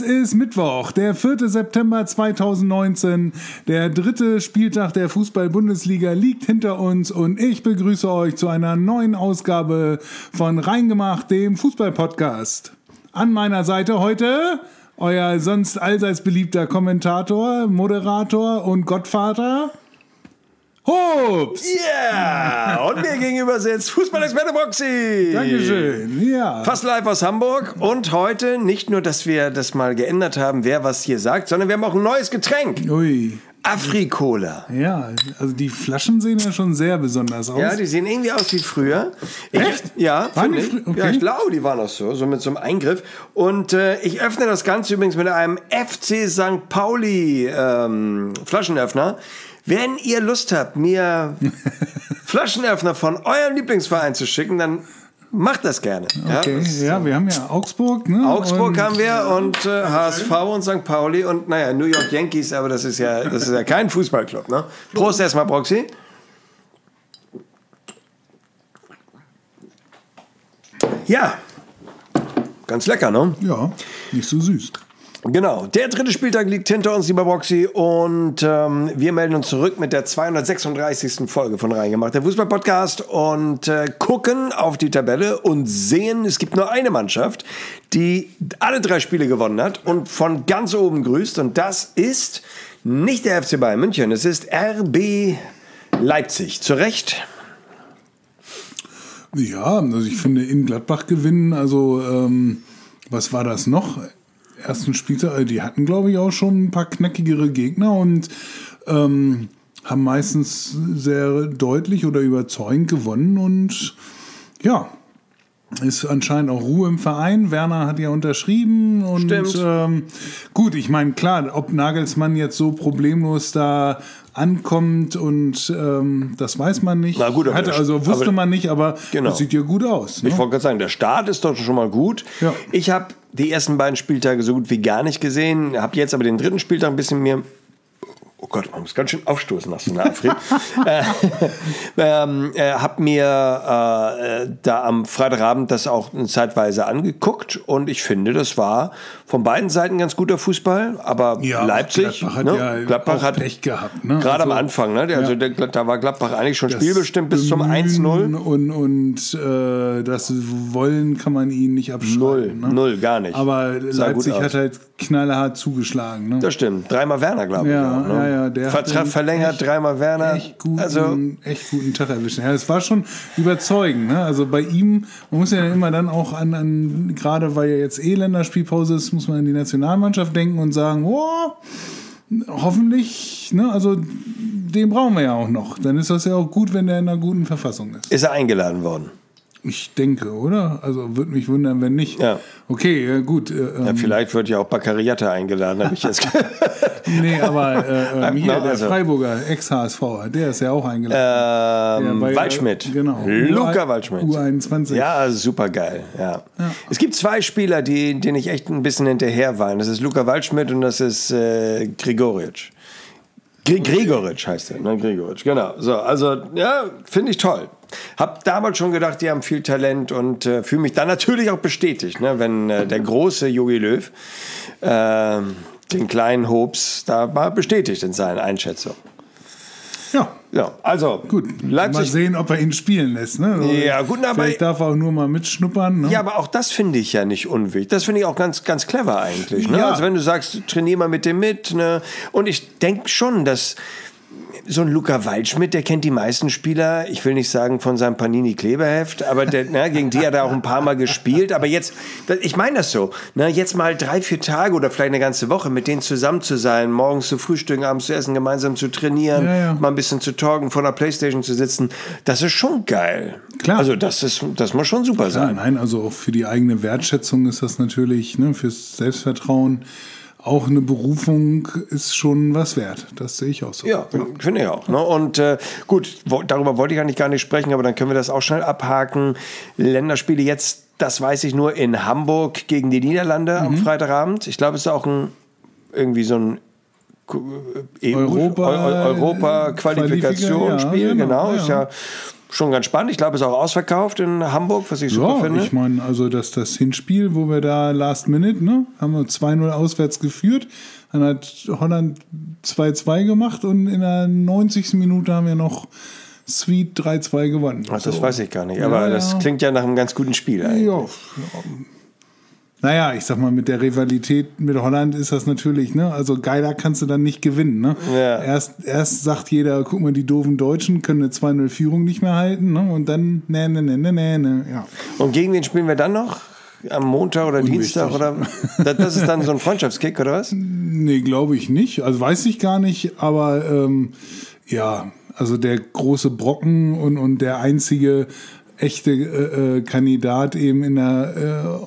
Es ist Mittwoch, der 4. September 2019. Der 3. Spieltag der Fußball-Bundesliga liegt hinter uns und ich begrüße euch zu einer neuen Ausgabe von Reingemacht, dem Fußball-Podcast. An meiner Seite heute euer sonst allseits beliebter Kommentator, Moderator und Gottvater Hobbs. Ja, yeah. Und mir gegenüber sitzt Fußballexperte Boxy. Dankeschön, ja. Fast live aus Hamburg. Und heute nicht nur, dass wir das mal geändert haben, wer was hier sagt, sondern wir haben auch ein neues Getränk. Ui. Afri-Cola. Ja, also die Flaschen sehen ja schon sehr besonders aus. Ja, die sehen irgendwie aus wie früher. Echt? Ja, waren die okay. Ja, ich glaube, die waren auch so mit so einem Eingriff. Und ich öffne das Ganze übrigens mit einem FC St. Pauli Flaschenöffner. Wenn ihr Lust habt, mir Flaschenöffner von eurem Lieblingsverein zu schicken, dann macht das gerne. Okay, ja, wir haben ja Augsburg. Ne? Augsburg haben wir und HSV und St. Pauli und naja, New York Yankees, aber das ist ja kein Fußballclub. Ne? Prost erstmal, Proxy. Ja, ganz lecker, ne? Ja, nicht so süß. Genau, der 3. Spieltag liegt hinter uns, lieber Boxy, und wir melden uns zurück mit der 236. Folge von Reingemacht, der Fußball-Podcast, und gucken auf die Tabelle und sehen, es gibt nur eine Mannschaft, die alle 3 Spiele gewonnen hat und von ganz oben grüßt, und das ist nicht der FC Bayern München, es ist RB Leipzig. Zu Recht? Ja, also ich finde, in Gladbach gewinnen, also was war das noch? Ersten Spieltag, die hatten, glaube ich, auch schon ein paar knackigere Gegner und haben meistens sehr deutlich oder überzeugend gewonnen und ja, ist anscheinend auch Ruhe im Verein. Werner hat ja unterschrieben und gut, ich meine, klar, ob Nagelsmann jetzt so problemlos da ankommt und das weiß man nicht. Na gut, wusste man nicht, aber genau. Das sieht ja gut aus. Ne? Ich wollte gerade sagen, der Start ist doch schon mal gut. Ja. Ich habe die ersten beiden Spieltage so gut wie gar nicht gesehen, habe jetzt aber den 3. Spieltag ein bisschen mehr... Oh Gott, man muss ganz schön aufstoßen nach so einer Afri. Hab mir da am Freitagabend das auch zeitweise angeguckt und ich finde, das war von beiden Seiten ganz guter Fußball, aber ja, Leipzig, Gladbach hat Pech gehabt. Ne? Gerade am Anfang, ne? Also da war Gladbach eigentlich schon spielbestimmt bis zum 1-0. Und das Wollen kann man ihnen nicht abschreiben. Null, gar nicht. Aber Leipzig hat halt knallhart zugeschlagen. Ne? Das stimmt, 3-mal Werner, glaube ich. Ja, auch, ne? Ja, der Vertrag verlängert, 3-mal Werner. Echt guten Tag erwischt. Ja, es war schon überzeugend. Ne? Also bei ihm, man muss ja immer dann auch an gerade weil ja jetzt Länderspielpause ist, muss man an die Nationalmannschaft denken und sagen, hoffentlich, ne? Also den brauchen wir ja auch noch. Dann ist das ja auch gut, wenn der in einer guten Verfassung ist. Ist er eingeladen worden? Ich denke, oder? Also würde mich wundern, wenn nicht. Ja. Okay, gut. Vielleicht wird ja auch Baccariata eingeladen, habe ich jetzt Nee, aber der Freiburger Ex-HSV, der ist ja auch eingeladen. Waldschmidt. Genau. Luca Waldschmidt. U21. Ja, super geil. Ja. Es gibt 2 Spieler, denen ich echt ein bisschen hinterher war. Das ist Luca Waldschmidt und das ist Gregoritsch. Gregoritsch heißt er, ne? Gregoritsch, genau. So, also, ja, finde ich toll. Hab damals schon gedacht, die haben viel Talent und fühle mich dann natürlich auch bestätigt, ne? Wenn der große Jogi Löw den kleinen Hobbs da mal bestätigt in seinen Einschätzungen. Ja, also gut. Leipzig. Mal sehen, ob er ihn spielen lässt. Ne? Ja, gut, aber vielleicht darf er auch nur mal mitschnuppern. Ne? Ja, aber auch das finde ich ja nicht unwichtig. Das finde ich auch ganz, ganz clever eigentlich. Ne? Ja. Also wenn du sagst, trainier mal mit dem mit. Ne? Und ich denke schon, dass so ein Luca Waldschmidt, der kennt die meisten Spieler, ich will nicht sagen von seinem Panini-Kleberheft, aber gegen die hat er auch ein paar Mal gespielt. Aber jetzt, ich meine das so, jetzt mal 3-4 Tage oder vielleicht eine ganze Woche mit denen zusammen zu sein, morgens zu frühstücken, abends zu essen, gemeinsam zu trainieren, mal ein bisschen zu talken, vor der Playstation zu sitzen, das ist schon geil. Klar. Also das muss schon super sein. Nein, also auch für die eigene Wertschätzung ist das natürlich, fürs Selbstvertrauen, auch eine Berufung ist schon was wert. Das sehe ich auch so. Ja, finde ich auch. Ne? Und gut, darüber wollte ich eigentlich gar nicht sprechen, aber dann können wir das auch schnell abhaken. Länderspiele jetzt, das weiß ich nur, in Hamburg gegen die Niederlande am Freitagabend. Ich glaube, es ist auch irgendwie so ein Europa-Qualifikationsspiel. Ja, genau. Ja. Ist ja schon ganz spannend. Ich glaube, es ist auch ausverkauft in Hamburg, was ich super finde. Ja, ich meine, also das Hinspiel, wo wir da Last Minute, ne, haben wir 2-0 auswärts geführt. Dann hat Holland 2-2 gemacht und in der 90. Minute haben wir noch Sweet 3-2 gewonnen. Ach, das weiß ich gar nicht, aber das klingt ja nach einem ganz guten Spiel eigentlich. Ja. Naja, ich sag mal, mit der Rivalität mit Holland ist das natürlich, ne? Also geiler kannst du dann nicht gewinnen, ne? Ja. Erst sagt jeder, guck mal, die doofen Deutschen können eine 2-0-Führung nicht mehr halten, ne? Und dann, ja. Und gegen wen spielen wir dann noch? Am Montag oder Dienstag? Oder? Das ist dann so ein Freundschaftskick, oder was? Nee, glaube ich nicht. Also weiß ich gar nicht, aber ja, also der große Brocken und der einzige echte Kandidat eben in der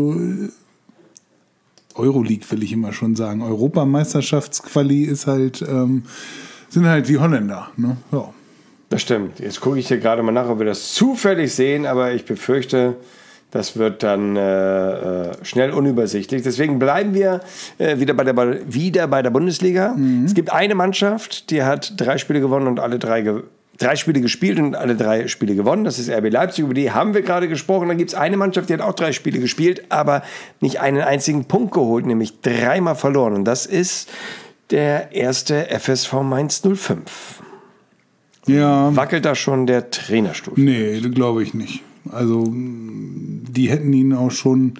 Euroleague, will ich immer schon sagen. Europameisterschaftsquali ist halt, sind halt die Holländer. Ne? Ja. Das stimmt. Jetzt gucke ich hier gerade mal nach, ob wir das zufällig sehen, aber ich befürchte, das wird dann schnell unübersichtlich. Deswegen bleiben wir wieder bei der Bundesliga. Es gibt eine Mannschaft, die hat 3 Spiele gewonnen und alle 3 Spiele gespielt und alle 3 Spiele gewonnen. Das ist RB Leipzig, über die haben wir gerade gesprochen. Dann gibt es eine Mannschaft, die hat auch 3 Spiele gespielt, aber nicht einen einzigen Punkt geholt, nämlich 3-mal verloren. Und das ist der erste FSV Mainz 05. Ja. Wackelt da schon der Trainerstuhl? Nee, glaube ich nicht. Also die hätten ihn auch schon,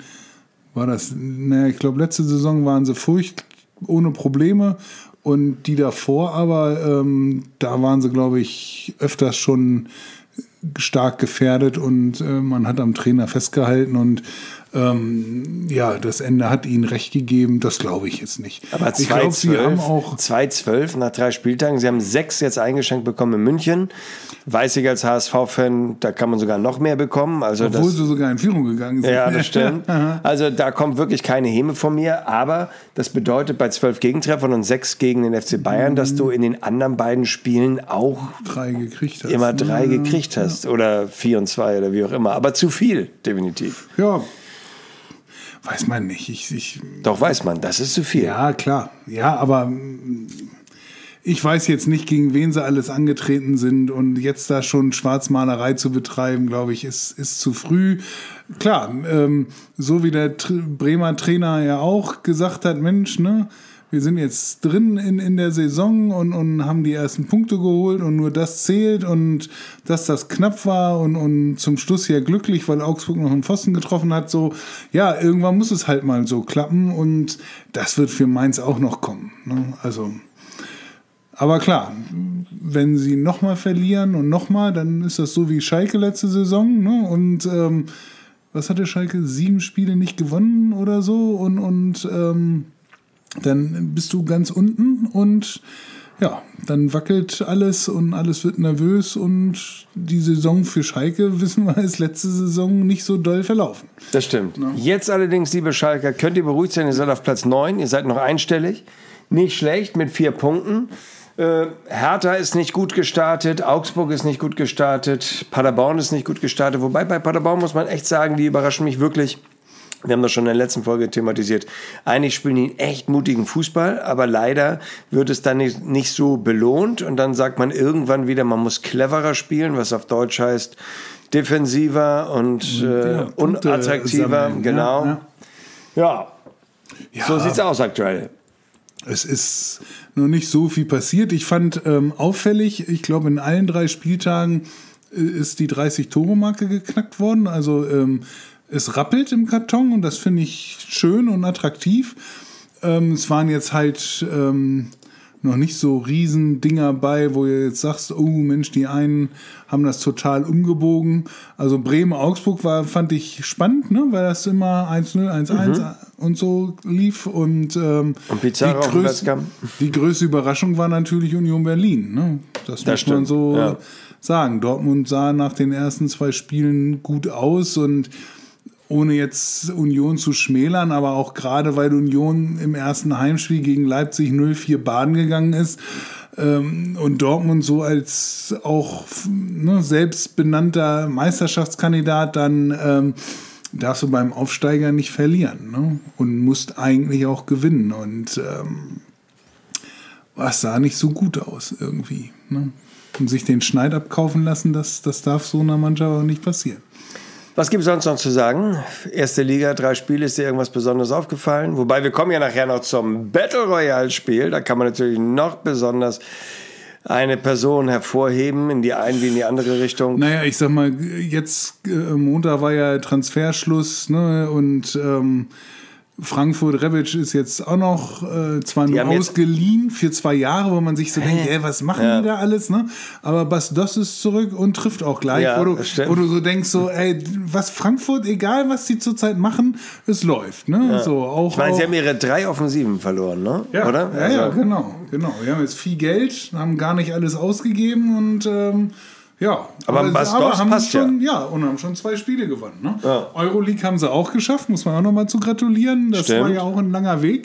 ich glaube letzte Saison waren sie ohne Probleme und die davor aber, da waren sie, glaube ich, öfters schon stark gefährdet und man hat am Trainer festgehalten und ja, das Ende hat ihnen recht gegeben, das glaube ich jetzt nicht. Aber 2-12 nach 3 Spieltagen, sie haben 6 jetzt eingeschenkt bekommen in München. Weiß ich als HSV-Fan, da kann man sogar noch mehr bekommen. Also obwohl sie sogar in Führung gegangen sind. Ja, das stimmt. Also da kommt wirklich keine Häme von mir, aber das bedeutet bei 12 Gegentreffern und 6 gegen den FC Bayern, dass du in den anderen beiden Spielen auch 3 gekriegt hast. Immer 3 gekriegt hast oder 4 und 2 oder wie auch immer. Aber zu viel, definitiv. Ja, weiß man nicht. Doch, weiß man, das ist zu viel. Ja, klar. Ja, aber ich weiß jetzt nicht, gegen wen sie alles angetreten sind und jetzt da schon Schwarzmalerei zu betreiben, glaube ich, ist zu früh. Klar, so wie der Bremer Trainer ja auch gesagt hat, Mensch, ne, wir sind jetzt drin in der Saison und haben die ersten Punkte geholt und nur das zählt und dass das knapp war und zum Schluss ja glücklich, weil Augsburg noch einen Pfosten getroffen hat, so, ja, irgendwann muss es halt mal so klappen und das wird für Mainz auch noch kommen, ne? Also, aber klar, wenn sie nochmal verlieren und nochmal, dann ist das so wie Schalke letzte Saison, ne? Und was hatte Schalke? 7 Spiele nicht gewonnen oder so und dann bist du ganz unten und ja, dann wackelt alles und alles wird nervös und die Saison für Schalke, wissen wir, ist letzte Saison nicht so doll verlaufen. Das stimmt. Ja. Jetzt allerdings, liebe Schalker, könnt ihr beruhigt sein, ihr seid auf Platz 9, ihr seid noch einstellig. Nicht schlecht mit 4 Punkten. Hertha ist nicht gut gestartet, Augsburg ist nicht gut gestartet, Paderborn ist nicht gut gestartet. Wobei bei Paderborn muss man echt sagen, die überraschen mich wirklich. Wir haben das schon in der letzten Folge thematisiert. Eigentlich spielen die einen echt mutigen Fußball, aber leider wird es dann nicht so belohnt. Und dann sagt man irgendwann wieder, man muss cleverer spielen, was auf Deutsch heißt defensiver und unattraktiver. Sammeln, genau. Ja. So sieht's aus aktuell. Es ist noch nicht so viel passiert. Ich fand auffällig, ich glaube in allen 3 Spieltagen ist die 30-Tore-Marke geknackt worden. Also es rappelt im Karton und das finde ich schön und attraktiv. Es waren jetzt halt noch nicht so Riesendinger bei, wo ihr jetzt sagst, oh Mensch, die einen haben das total umgebogen. Also Bremen-Augsburg fand ich spannend, ne? Weil das immer 1-0, 1-1 und so lief. Und die größte Überraschung war natürlich Union Berlin. Ne? Das muss man so sagen. Dortmund sah nach den ersten 2 Spielen gut aus und ohne jetzt Union zu schmälern, aber auch gerade, weil Union im ersten Heimspiel gegen Leipzig 0-4 baden gegangen ist und Dortmund so als auch selbstbenannter Meisterschaftskandidat, dann darfst du beim Aufsteiger nicht verlieren, ne? Und musst eigentlich auch gewinnen und was sah nicht so gut aus irgendwie, ne? sich den Schneid abkaufen lassen, das darf so einer Mannschaft auch nicht passieren. Was gibt es sonst noch zu sagen? Erste Liga, 3 Spiele, ist dir irgendwas Besonderes aufgefallen? Wobei, wir kommen ja nachher noch zum Battle Royale-Spiel. Da kann man natürlich noch besonders eine Person hervorheben, in die eine wie in die andere Richtung. Naja, ich sag mal, jetzt Montag war ja Transferschluss, ne? Und Frankfurt Rebic ist jetzt auch noch zwar nur ausgeliehen für 2 Jahre, wo man sich so denkt, was machen die da alles, ne? Aber Bas Doss ist zurück und trifft auch gleich, wo du so denkst, so, was Frankfurt, egal was die zurzeit machen, es läuft, ne? Ja. So, auch, ich meine, sie haben ihre 3 Offensiven verloren, ne? Ja, oder? Ja, genau. Wir haben jetzt viel Geld, haben gar nicht alles ausgegeben und aber Bas Doss passt schon, und haben schon 2 Spiele gewonnen. Ne? Ja. Euroleague haben sie auch geschafft, muss man auch noch mal zu gratulieren. Das war ja auch ein langer Weg.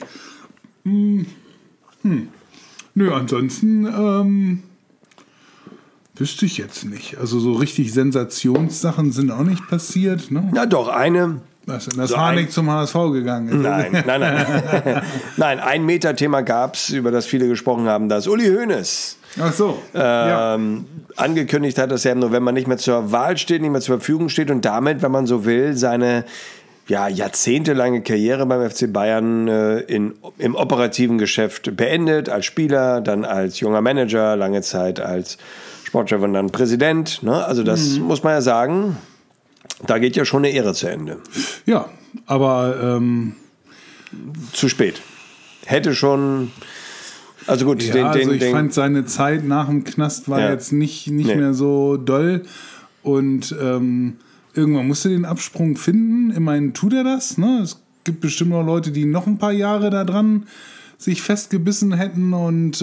Nö, ansonsten wüsste ich jetzt nicht. Also so richtig Sensationssachen sind auch nicht passiert. Ne? Na doch, eine. Das Harnik zum HSV gegangen ist. Nein. Nein, ein Meter-Thema gab es, über das viele gesprochen haben, das Uli Hoeneß Ach so. angekündigt hat, dass er im November nicht mehr zur Wahl steht, nicht mehr zur Verfügung steht und damit, wenn man so will, seine jahrzehntelange Karriere beim FC Bayern im operativen Geschäft beendet, als Spieler, dann als junger Manager, lange Zeit als Sportchef und dann Präsident. Ne? Also das muss man ja sagen, da geht ja schon eine Ära zu Ende. Ja, aber zu spät. Hätte schon... Also gut, ich fand seine Zeit nach dem Knast war jetzt nicht mehr so doll und irgendwann musste den Absprung finden. Immerhin tut er das. Ne? Es gibt bestimmt noch Leute, die noch ein paar Jahre da dran sich festgebissen hätten und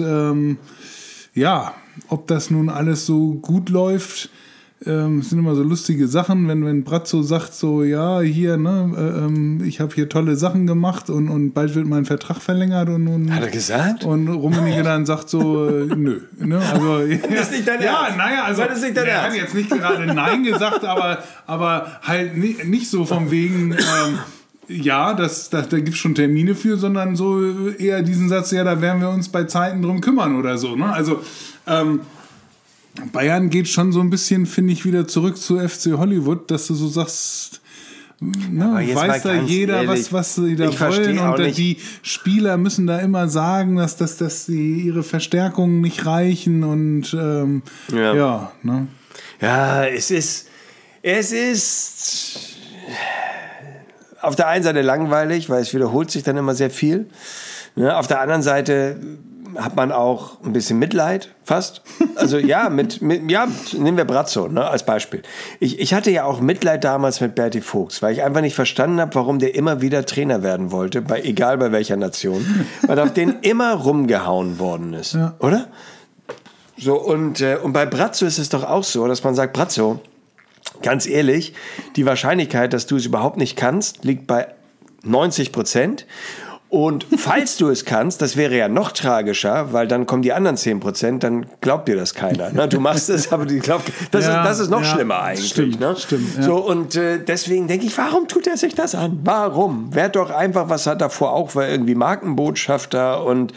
ob das nun alles so gut läuft, sind immer so lustige Sachen, wenn Brazzo sagt so, ja, hier, ne, ich habe hier tolle Sachen gemacht und bald wird mein Vertrag verlängert und hat er gesagt? Und Rummenigge dann sagt so, nö. Ne, also, das ist nicht dein Ernst. Ja, naja, also er hat jetzt nicht gerade Nein gesagt, aber halt nicht so von wegen, da gibt es schon Termine für, sondern so eher diesen Satz, ja, da werden wir uns bei Zeiten drum kümmern oder so. Ne? Also, Bayern geht schon so ein bisschen, finde ich, wieder zurück zu FC Hollywood, dass du so sagst, weiß da jeder, ehrlich, was sie da wollen und die Spieler müssen da immer sagen, dass ihre Verstärkungen nicht reichen und Ja, es ist auf der einen Seite langweilig, weil es wiederholt sich dann immer sehr viel. Ne? Auf der anderen Seite hat man auch ein bisschen Mitleid, fast. Also nehmen wir Brazzo, ne, als Beispiel. Ich hatte ja auch Mitleid damals mit Berti Vogts, weil ich einfach nicht verstanden habe, warum der immer wieder Trainer werden wollte, egal bei welcher Nation, weil auf den immer rumgehauen worden ist, oder? So, und bei Brazzo ist es doch auch so, dass man sagt, Brazzo, ganz ehrlich, die Wahrscheinlichkeit, dass du es überhaupt nicht kannst, liegt bei 90%. Und falls du es kannst, das wäre ja noch tragischer, weil dann kommen die anderen 10%, dann glaubt dir das keiner. Ne? Du machst es, aber die glaubt, das ist noch schlimmer eigentlich. Stimmt, ne? Stimmt. Ja. So, und deswegen denke ich, warum tut er sich das an? Warum? Wer doch einfach, was hat davor auch, war irgendwie Markenbotschafter und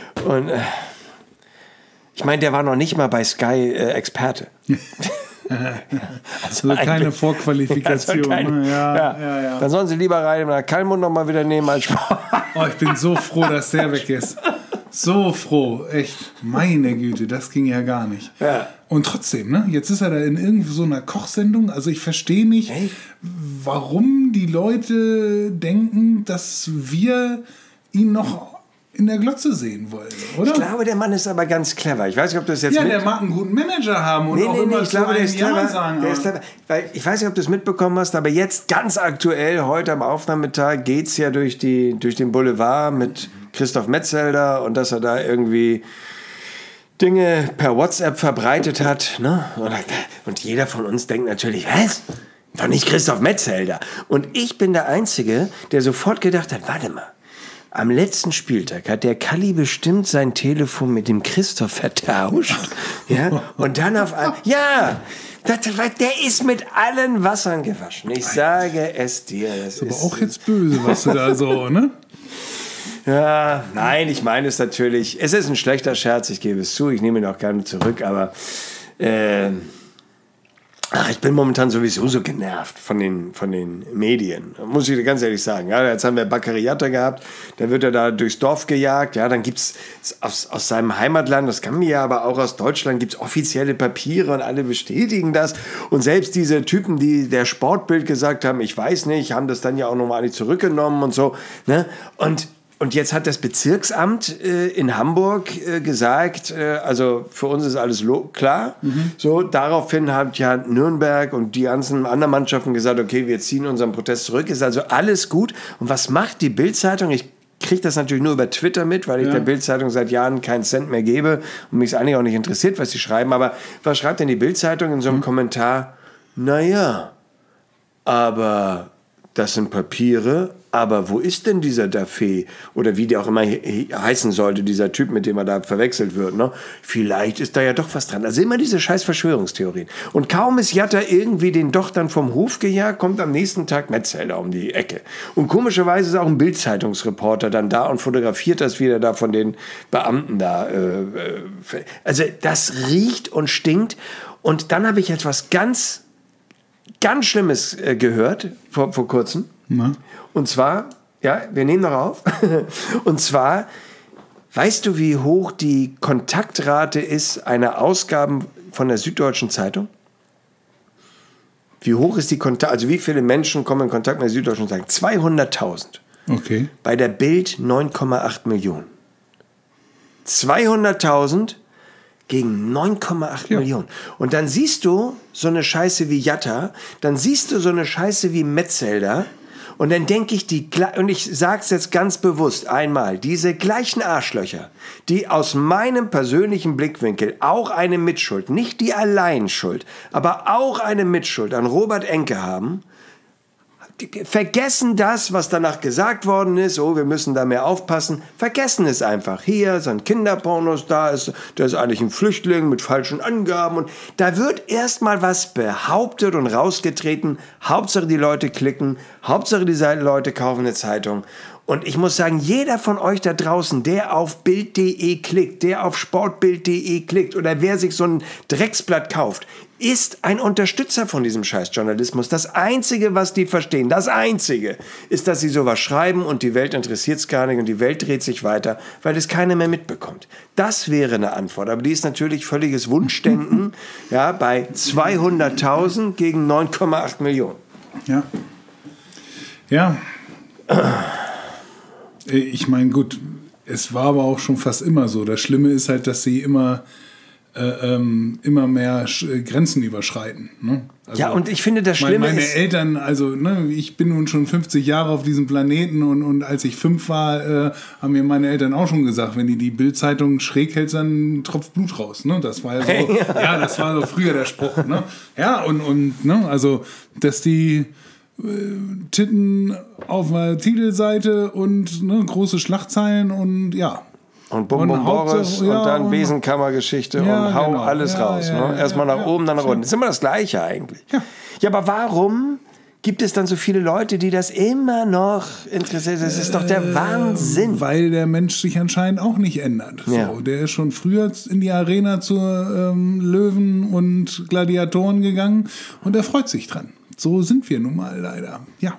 ich meine, der war noch nicht mal bei Sky Experte. Also keine Vorqualifikation. Ja. Dann sollen sie lieber rein nach Kalmund noch mal wieder nehmen als Sport. Oh, ich bin so froh, dass der weg ist. So froh, echt. Meine Güte, das ging ja gar nicht. Ja. Und trotzdem, ne? Jetzt ist er da in irgend so einer Kochsendung. Also ich verstehe nicht, warum die Leute denken, dass wir ihn noch in der Glotze sehen wollen, oder? Ich glaube, der Mann ist aber ganz clever. Ich weiß nicht, ob du das jetzt der mag einen guten Manager haben und auch immer ich glaube, der ist clever. Sagen. Der ist clever. Weil ich weiß nicht, ob du es mitbekommen hast, aber jetzt ganz aktuell, heute am Aufnahmetag, geht es ja durch den Boulevard mit Christoph Metzelder und dass er da irgendwie Dinge per WhatsApp verbreitet hat. Ne? Und jeder von uns denkt natürlich, was? Doch nicht Christoph Metzelder. Und ich bin der Einzige, der sofort gedacht hat, warte mal, am letzten Spieltag hat der Kalli bestimmt sein Telefon mit dem Christoph vertauscht. Ja? Und dann auf einmal, der ist mit allen Wassern gewaschen. Ich sage es dir. Das ist aber auch jetzt böse, was du da so, ne? Ja, nein, ich meine es natürlich. Es ist ein schlechter Scherz, ich gebe es zu. Ich nehme ihn auch gerne zurück, aber Ich bin momentan sowieso so genervt von den Medien, muss ich dir ganz ehrlich sagen. Ja, jetzt haben wir Baccariata gehabt, dann wird er da durchs Dorf gejagt. Ja, dann gibt es aus seinem Heimatland, das kann mir ja aber auch aus Deutschland, gibt es offizielle Papiere und alle bestätigen das. Und selbst diese Typen, die der Sportbild gesagt haben, ich weiß nicht, haben das dann ja auch nochmal zurückgenommen und so. Ne? Und jetzt hat das Bezirksamt in Hamburg gesagt, also für uns ist alles klar. So, daraufhin hat ja Nürnberg und die ganzen anderen Mannschaften gesagt, okay, wir ziehen unseren Protest zurück. Ist also alles gut. Und was macht die Bild-Zeitung? Ich kriege das natürlich nur über Twitter mit, weil ich der Bild-Zeitung seit Jahren keinen Cent mehr gebe und mich eigentlich auch nicht interessiert, was sie schreiben. Aber was schreibt denn die Bild-Zeitung in so einem Kommentar? Naja, aber das sind Papiere, aber wo ist denn dieser Daffé? Oder wie der auch immer heißen sollte, dieser Typ, mit dem er da verwechselt wird. Ne? Vielleicht ist da ja doch was dran. Also immer diese scheiß Verschwörungstheorien. Und kaum ist Jatta irgendwie den doch dann vom Hof gejagt, kommt am nächsten Tag Metzelder um die Ecke. Und komischerweise ist auch ein Bild-Zeitungsreporter dann da und fotografiert das wieder da von den Beamten da. Also das riecht und stinkt. Und dann habe ich etwas ganz Schlimmes gehört vor kurzem. Na? Und zwar, ja, wir nehmen noch auf. Und zwar, weißt du, wie hoch die Kontaktrate ist einer Ausgabe von der Süddeutschen Zeitung? Wie hoch ist die also wie viele Menschen kommen in Kontakt mit der Süddeutschen Zeitung? 200.000. Okay. Bei der Bild 9,8 Millionen. 200.000 gegen 9,8 Millionen. Und dann siehst du so eine Scheiße wie Jatta, dann siehst du so eine Scheiße wie Metzelder und dann denke ich, und ich sag's jetzt ganz bewusst einmal, diese gleichen Arschlöcher, die aus meinem persönlichen Blickwinkel auch eine Mitschuld, nicht die Alleinschuld, aber auch eine Mitschuld an Robert Enke haben, vergessen das, was danach gesagt worden ist, oh, wir müssen da mehr aufpassen, vergessen es einfach. Hier sind Kinderpornos, der ist eigentlich ein Flüchtling mit falschen Angaben und da wird erstmal was behauptet und rausgetreten, Hauptsache die Leute klicken, Hauptsache die Leute kaufen eine Zeitung. Und ich muss sagen, jeder von euch da draußen, der auf Bild.de klickt, der auf Sportbild.de klickt oder wer sich so ein Drecksblatt kauft, ist ein Unterstützer von diesem Scheißjournalismus. Das Einzige, was die verstehen, das Einzige, ist, dass sie sowas schreiben und die Welt interessiert es gar nicht und die Welt dreht sich weiter, weil es keiner mehr mitbekommt. Das wäre eine Antwort, aber die ist natürlich völliges Wunschdenken, ja, bei 200.000 gegen 9,8 Millionen. Ja. Ja. Ich meine, gut, es war aber auch schon fast immer so. Das Schlimme ist halt, dass sie immer mehr Grenzen überschreiten. Ne? Also, ja, und ich finde, das Schlimme meine ist... Eltern, also ne, ich bin nun schon 50 Jahre auf diesem Planeten und als ich 5 war, haben mir meine Eltern auch schon gesagt, wenn die Bild-Zeitung schräg hält, dann tropft Blut raus. Ne? Das war ja so, ja, das war so früher der Spruch. Ne? Ja, und ne, also, dass die Titten auf der Titelseite und ne, große Schlagzeilen und ja. Und Bum Bum Boris und dann Besenkammergeschichte und hau genau, alles raus. Ne? Erstmal nach oben, dann nach unten. Das ist immer das Gleiche eigentlich. Ja, aber warum gibt es dann so viele Leute, die das immer noch interessiert? Das ist doch der Wahnsinn. Weil der Mensch sich anscheinend auch nicht ändert. Ja. So, der ist schon früher in die Arena zur Löwen und Gladiatoren gegangen und er freut sich dran. So sind wir nun mal leider. Ja.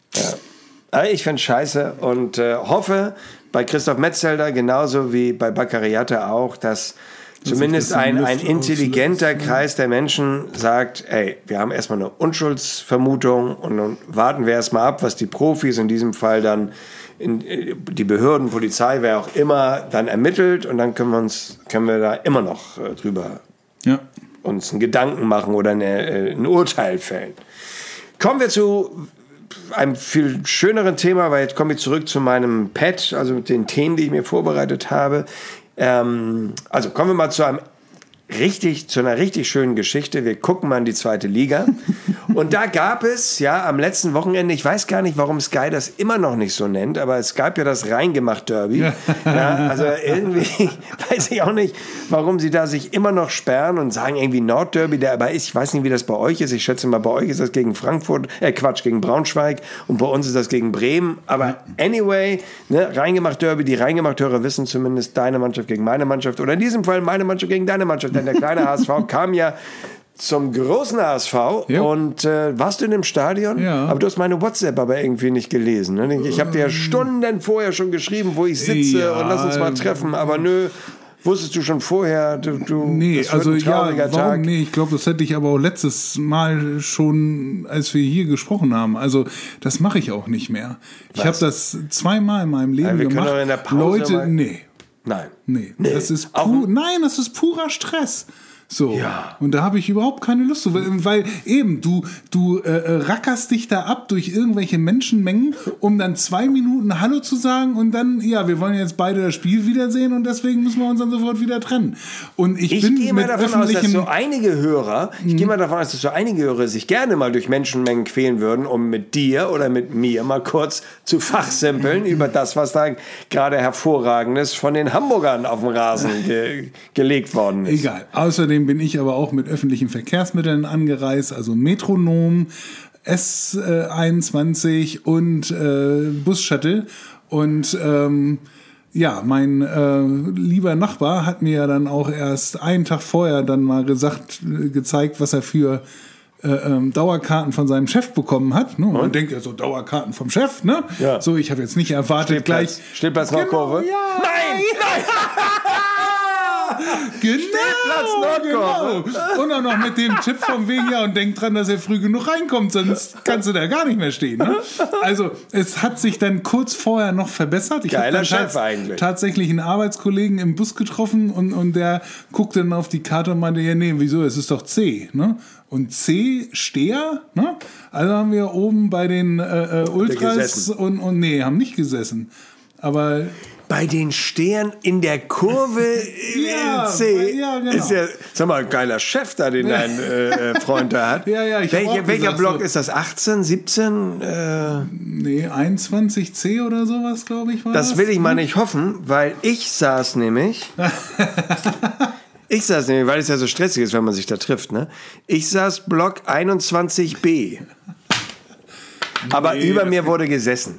Ich finde es scheiße und hoffe bei Christoph Metzelder genauso wie bei Baccariata auch, dass zumindest ein intelligenter Kreis der Menschen sagt, ey, wir haben erstmal eine Unschuldsvermutung und dann warten wir erstmal ab, was die Profis in diesem Fall dann, die Behörden, Polizei, wer auch immer, dann ermittelt und dann können wir da immer noch drüber uns einen Gedanken machen oder ein Urteil fällen. Kommen wir zu einem viel schöneren Thema, weil jetzt komme ich zurück zu meinem Pad, also mit den Themen, die ich mir vorbereitet habe. Also kommen wir mal zu einer richtig schönen Geschichte. Wir gucken mal in die 2. Liga. Und da gab es ja am letzten Wochenende, ich weiß gar nicht, warum Sky das immer noch nicht so nennt, aber es gab ja das Reingemacht-Derby. Ja, also irgendwie weiß ich auch nicht, warum sie da sich immer noch sperren und sagen irgendwie Nordderby, der aber ist, ich weiß nicht, wie das bei euch ist. Ich schätze mal, bei euch ist das gegen gegen Braunschweig und bei uns ist das gegen Bremen. Aber anyway, ne, Reingemacht-Derby, die Reingemacht-Hörer wissen zumindest deine Mannschaft gegen meine Mannschaft oder in diesem Fall meine Mannschaft gegen deine Mannschaft. denn der kleine HSV kam ja zum großen HSV und warst du in dem Stadion? Ja. Aber du hast meine WhatsApp aber irgendwie nicht gelesen. Ne? Ich habe dir Stunden vorher schon geschrieben, wo ich sitze und lass uns mal treffen, aber nö. Wusstest du schon vorher, nee, das wird also ein trauriger Tag? Nee, ich glaube, das hätte ich aber auch letztes Mal schon, als wir hier gesprochen haben. Also das mache ich auch nicht mehr. Ich habe das 2-mal in meinem Leben wir gemacht. Können in der Pause Leute, Nein. Nee. Das ist das ist purer Stress. So. Ja. Und da habe ich überhaupt keine Lust zu, weil eben du rackerst dich da ab durch irgendwelche Menschenmengen, um dann 2 Minuten Hallo zu sagen und dann, ja, wir wollen jetzt beide das Spiel wiedersehen und deswegen müssen wir uns dann sofort wieder trennen. Und ich bin gehe mal davon aus, dass so einige Hörer, sich gerne mal durch Menschenmengen quälen würden, um mit dir oder mit mir mal kurz zu fachsimpeln über das, was da gerade Hervorragendes von den Hamburgern auf den Rasen gelegt worden ist. Egal. Außerdem bin ich aber auch mit öffentlichen Verkehrsmitteln angereist, also Metronom, S21 und Bus-Shuttle. Und ja, mein lieber Nachbar hat mir ja dann auch erst einen Tag vorher dann mal gezeigt, was er für Dauerkarten von seinem Chef bekommen hat. Ne? Man denkt ja so, Dauerkarten vom Chef, ne? Ja. So, ich habe jetzt nicht erwartet, Stehplatz Nordkurve? Genau, ja. Nein! Genau. Und auch noch mit dem Tipp vom wegen, ja, und denk dran, dass er früh genug reinkommt, sonst kannst du da gar nicht mehr stehen. Ne? Also es hat sich dann kurz vorher noch verbessert. Ich habe dann tatsächlich einen Arbeitskollegen im Bus getroffen und der guckte dann auf die Karte und meinte, ja, nee, wieso, es ist doch C. Ne? Und C, Steher, ne? Also haben wir oben bei den Ultras und nee, haben nicht gesessen. Aber bei den Stehern in der Kurve C. Ja, genau. Ist ja, sag mal, ein geiler Chef da, den dein Freund da hat. Welcher Block ist das? 18, 17? Nee, 21C oder sowas, glaube ich, war das. Das will ich mal nicht hoffen, weil ich saß nämlich, weil es ja so stressig ist, wenn man sich da trifft, ne? Ich saß Block 21B. Aber über mir wurde gesessen.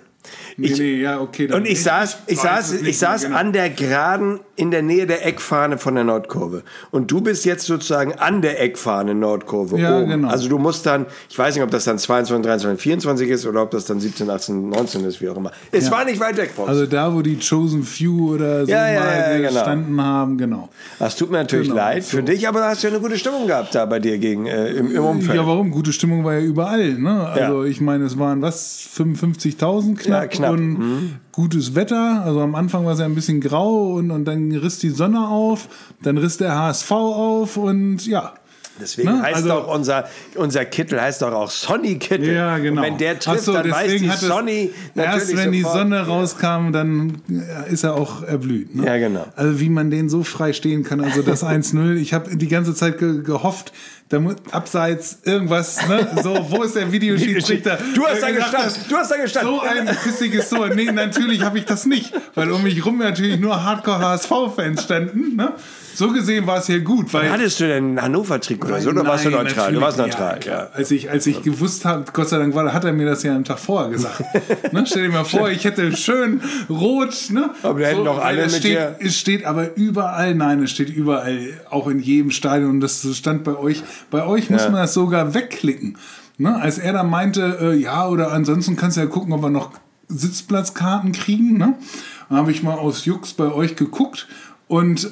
Und ich saß an der Geraden in der Nähe der Eckfahne von der Nordkurve. Und du bist jetzt sozusagen an der Eckfahne Nordkurve oben. Genau. Also du musst dann, ich weiß nicht, ob das dann 22, 23, 24 ist oder ob das dann 17, 18, 19 ist, wie auch immer. Es war nicht weit weg von uns. Also da, wo die Chosen Few oder so gestanden haben, genau. Das tut mir natürlich leid für dich, aber da hast du ja eine gute Stimmung gehabt da bei dir im Umfeld. Ja, warum? Gute Stimmung war ja überall. Ne? Also ich meine, es waren 55.000 knapp. Und gutes Wetter, also am Anfang war es ja ein bisschen grau und dann riss die Sonne auf, dann riss der HSV auf und ja. Deswegen heißt auch unser Kittel heißt doch auch Sonny Kittel. Ja, genau. Und wenn der trifft, dann weiß die Sonny natürlich erst wenn die sofort, Sonne rauskam, dann ist er auch erblüht. Ne? Ja, genau. Also wie man den so frei stehen kann, also das 1-0. Ich habe die ganze Zeit gehofft, abseits irgendwas, ne? So, wo ist der Videoschiedsrichter? Du hast da gestanden. So ein pissiges Tor. Nee, natürlich habe ich das nicht, weil um mich rum natürlich nur Hardcore-HSV-Fans standen, ne? So gesehen war es ja gut. Weil hattest du denn ein Hannover-Trikot oder so? Oder warst du neutral? Du warst neutral, ja. Als ich gewusst habe, Gott sei Dank hat er mir das ja am Tag vorher gesagt. Ne? Stell dir mal vor, ich hätte schön rot. Ne? Aber wir hätten doch alle mit dir... Es steht aber überall, es steht überall, auch in jedem Stadion. Und das stand bei euch. Bei euch muss man das sogar wegklicken. Ne? Als er dann meinte, oder ansonsten kannst du ja gucken, ob wir noch Sitzplatzkarten kriegen. Ne? Dann habe ich mal aus Jux bei euch geguckt und...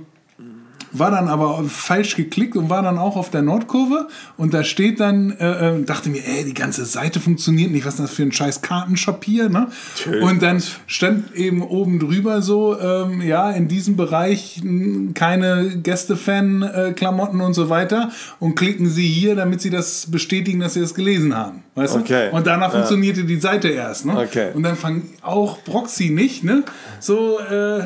war dann aber falsch geklickt und war dann auch auf der Nordkurve und da steht dann, dachte mir, die ganze Seite funktioniert nicht, was ist das für ein scheiß Kartenshop hier, ne? Und dann stand eben oben drüber so, in diesem Bereich keine Gästefan-Klamotten und so weiter und klicken Sie hier, damit Sie das bestätigen, dass Sie das gelesen haben, weißt du? Und danach funktionierte die Seite erst, ne? Und dann fang auch Broxy nicht, ne? So,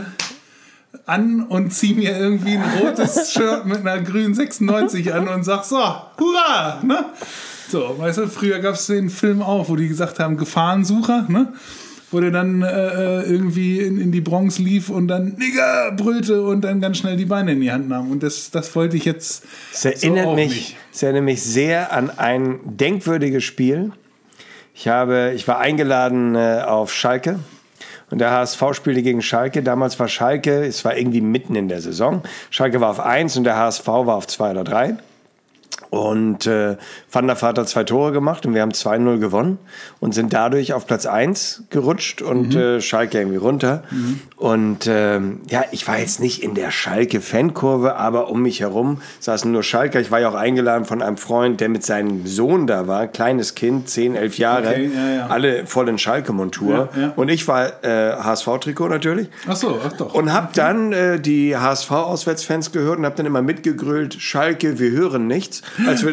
an und zieh mir irgendwie ein rotes Shirt mit einer grünen 96 an und sag so, hurra, ne? So, weißt du, früher gab es den Film auch, wo die gesagt haben, Gefahrensucher, ne? Wo der dann irgendwie in die Bronx lief und dann Nigger brüllte und dann ganz schnell die Beine in die Hand nahm. Und das wollte ich jetzt Es erinnert mich sehr an ein denkwürdiges Spiel. Ich war eingeladen auf Schalke. Und der HSV spielte gegen Schalke. Damals war Schalke, es war irgendwie mitten in der Saison. Schalke war auf 1 und der HSV war auf 2 oder 3. Und Van der Vaart hat 2 Tore gemacht und wir haben 2-0 gewonnen und sind dadurch auf Platz 1 gerutscht und Schalke irgendwie runter. Und ich war jetzt nicht in der Schalke-Fankurve, aber um mich herum saßen nur Schalker. Ich war ja auch eingeladen von einem Freund, der mit seinem Sohn da war, kleines Kind, 10, 11 Jahre, okay, alle voll in Schalke-Montur. Ja. Und ich war HSV-Trikot natürlich. Ach doch. Und hab dann die HSV-Auswärtsfans gehört und hab dann immer mitgegrölt, Schalke, wir hören nichts. Als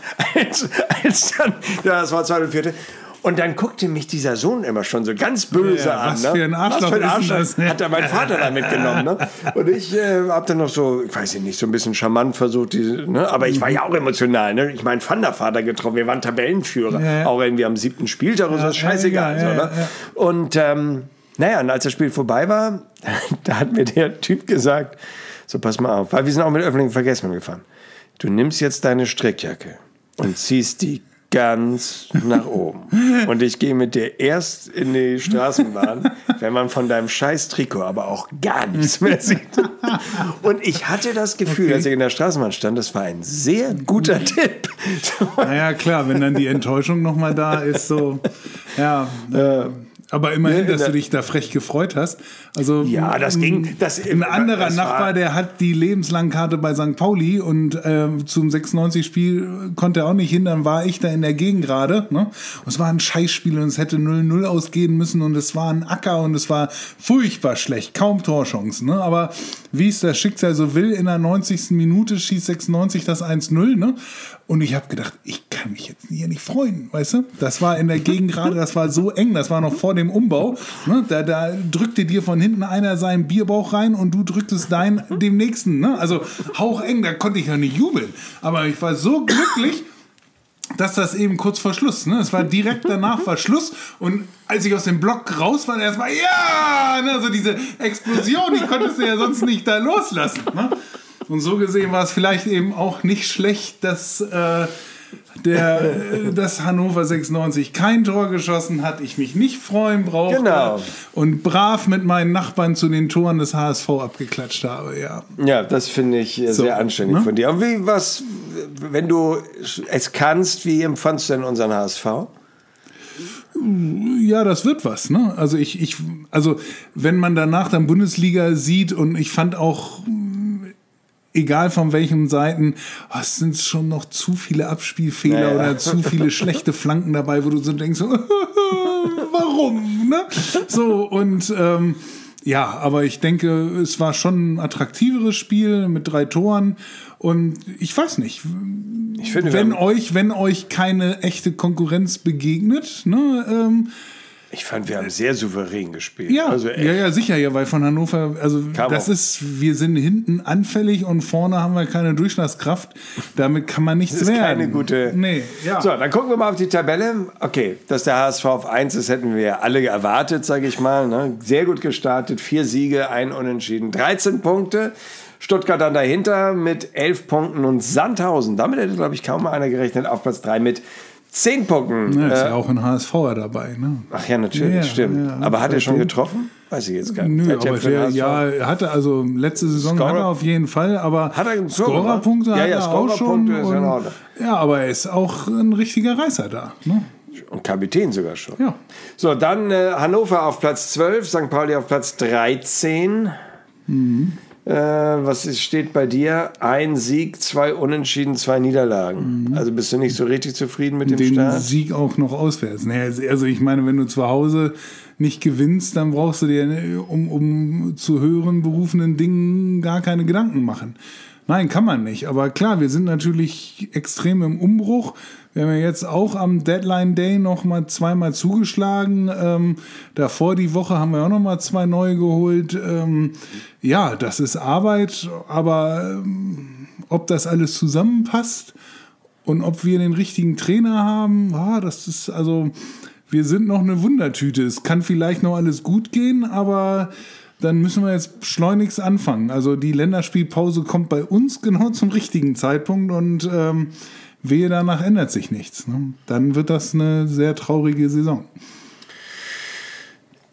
dann, ja, das war 2004. Und dann guckte mich dieser Sohn immer schon so ganz böse an. Was für ein Arschloch ist das? Hat er mein Vater da mitgenommen. Ne? Und ich habe dann noch so, ich weiß nicht, so ein bisschen charmant versucht, aber ich war ja auch emotional. Ne? Ich meine, Van der Vaart getroffen, wir waren Tabellenführer. Auch irgendwie am 7. Spieltag, so ist scheißegal. Und und als das Spiel vorbei war, da hat mir der Typ gesagt, so pass mal auf, weil wir sind auch mit öffentlichen Verkehrsmitteln gefahren. Du nimmst jetzt deine Strickjacke und ziehst die ganz nach oben. Und ich gehe mit dir erst in die Straßenbahn, wenn man von deinem scheiß Trikot aber auch gar nichts mehr sieht. Und ich hatte das Gefühl, als ich in der Straßenbahn stand, das war ein sehr guter Tipp. Naja, klar, wenn dann die Enttäuschung nochmal da ist, so, ja. Aber immerhin, dass du dich da frech gefreut hast. Also ja, das ging. Ein anderer Nachbar, der hat die Lebenslangkarte bei St. Pauli und zum 96-Spiel konnte er auch nicht hin. Dann war ich da in der Gegend gerade. Ne? Und es war ein Scheißspiel und es hätte 0-0 ausgehen müssen und es war ein Acker und es war furchtbar schlecht. Kaum Torchancen. Ne? Aber wie es das Schicksal so will, in der 90. Minute schießt 96 das 1-0. Ne? Und ich habe gedacht, ich kann mich jetzt hier nicht freuen, weißt du? Das war in der Gegend gerade, das war so eng, das war noch vor dem Umbau. Ne? Da drückte dir von hinten einer seinen Bierbauch rein und du drücktest dem nächsten. Ne? Also haucheng, da konnte ich ja nicht jubeln. Aber ich war so glücklich, dass das eben kurz vor Schluss, ne? Es war direkt danach war Schluss und als ich aus dem Block raus war, erstmal, ja, ne? Also diese Explosion, die konntest du ja sonst nicht da loslassen, ne? Und so gesehen war es vielleicht eben auch nicht schlecht, dass Hannover 96 kein Tor geschossen hat, ich mich nicht freuen brauchte und brav mit meinen Nachbarn zu den Toren des HSV abgeklatscht habe, ja. Ja, das finde ich sehr anständig von dir. Und wenn du es kannst, wie empfandst du denn unseren HSV? Ja, das wird was, ne? Also also wenn man danach dann Bundesliga sieht und ich fand auch egal von welchen Seiten, es sind schon noch zu viele Abspielfehler oder zu viele schlechte Flanken dabei, wo du so denkst, warum? Ne? So, und aber ich denke, es war schon ein attraktiveres Spiel mit 3 Toren und ich weiß nicht, ich finde, wenn euch keine echte Konkurrenz begegnet, ne, ich fand, wir haben sehr souverän gespielt. Ja, also sicher, ja, weil von Hannover, also wir sind hinten anfällig und vorne haben wir keine Durchschlagskraft. Damit kann man nichts werden. Keine gute. Nee, ja. So, dann gucken wir mal auf die Tabelle. Okay, dass der HSV auf 1 ist, hätten wir ja alle erwartet, sage ich mal. Ne? Sehr gut gestartet, 4 Siege, 1 Unentschieden, 13 Punkte. Stuttgart dann dahinter mit 11 Punkten und Sandhausen. Damit hätte, glaube ich, kaum mal einer gerechnet, auf Platz 3 mit 10 Punkten. Ja, ist ja auch ein HSVer dabei, ne? Ach ja, natürlich, stimmt. Ja, aber hat er schon getroffen? Weiß ich jetzt gar nicht. Nö, aber er hatte also letzte Saison hat er auf jeden Fall, aber hat er Scorerpunkte hat er auch schon. Ist ja, aber er ist auch ein richtiger Reißer da, ne? Und Kapitän sogar schon. Ja. So, dann Hannover auf Platz 12, St. Pauli auf Platz 13. Was steht bei dir? 1 Sieg, 2 Unentschieden, 2 Niederlagen. Also bist du nicht so richtig zufrieden mit dem Start? Den Sieg auch noch auswärts. Also ich meine, wenn du zu Hause nicht gewinnst, dann brauchst du dir um zu höheren berufenen Dingen gar keine Gedanken machen. Nein, kann man nicht. Aber klar, wir sind natürlich extrem im Umbruch. Wir haben ja jetzt auch am Deadline Day noch mal 2-mal zugeschlagen. Davor die Woche haben wir auch noch mal 2 neue geholt. Ja, das ist Arbeit. Aber ob das alles zusammenpasst und ob wir den richtigen Trainer haben, das ist also, wir sind noch eine Wundertüte. Es kann vielleicht noch alles gut gehen, aber dann müssen wir jetzt schleunigst anfangen. Also die Länderspielpause kommt bei uns genau zum richtigen Zeitpunkt und wehe, danach ändert sich nichts. Ne? Dann wird das eine sehr traurige Saison.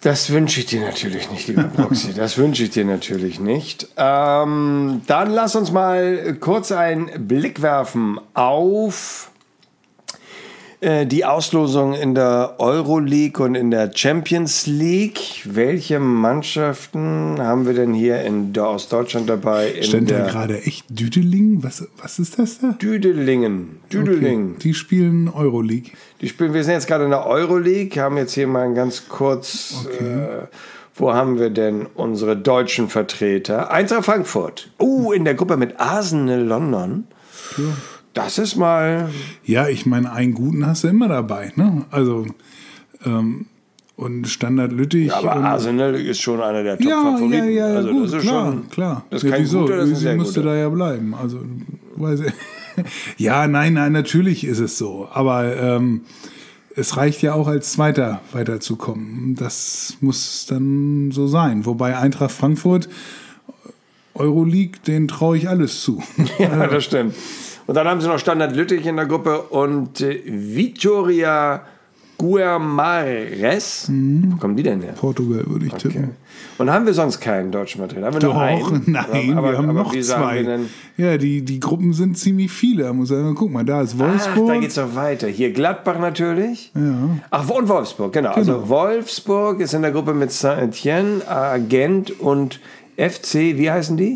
Das wünsche ich dir natürlich nicht, lieber Proxy. Das wünsche ich dir natürlich nicht. Dann lass uns mal kurz einen Blick werfen auf die Auslosung in der Euroleague und in der Champions League. Welche Mannschaften haben wir denn hier aus Deutschland dabei? Stand da gerade echt Düdeling? Was ist das da? Düdelingen. Okay. Die spielen Euroleague. Wir sind jetzt gerade in der Euroleague, haben jetzt hier mal ganz kurz... Okay. Wo haben wir denn unsere deutschen Vertreter? Eintracht Frankfurt. In der Gruppe mit Arsenal London. Ja. Das ist mal... Ja, ich meine, einen guten hast du immer dabei, ne? Also, und Standard Lüttich. Ja, aber Arsenal ist schon einer der Top-Favoriten. Ja, also, gut, das ist klar. Das ist kein guter, das ist ein sehr müsste guter. Da ja bleiben. Also, weiß ich. Ja, nein, natürlich ist es so. Aber es reicht ja auch als Zweiter weiterzukommen. Das muss dann so sein. Wobei Eintracht Frankfurt, Euroleague, denen traue ich alles zu. Ja, das stimmt. Und dann haben sie noch Standard Lüttich in der Gruppe und Vitória Guimarães. Wo kommen die denn her? Portugal würde ich tippen. Und haben wir sonst keinen deutschen Vertreter? Haben wir Doch, nur einen? nein, wir haben noch zwei. Ja, die Gruppen sind ziemlich viele. Da muss man guck mal, da ist Wolfsburg. Da geht's doch weiter. Hier Gladbach natürlich. Ja. Ach, und Wolfsburg, genau. Also Wolfsburg ist in der Gruppe mit Saint-Étienne, Gent und FC, wie heißen die?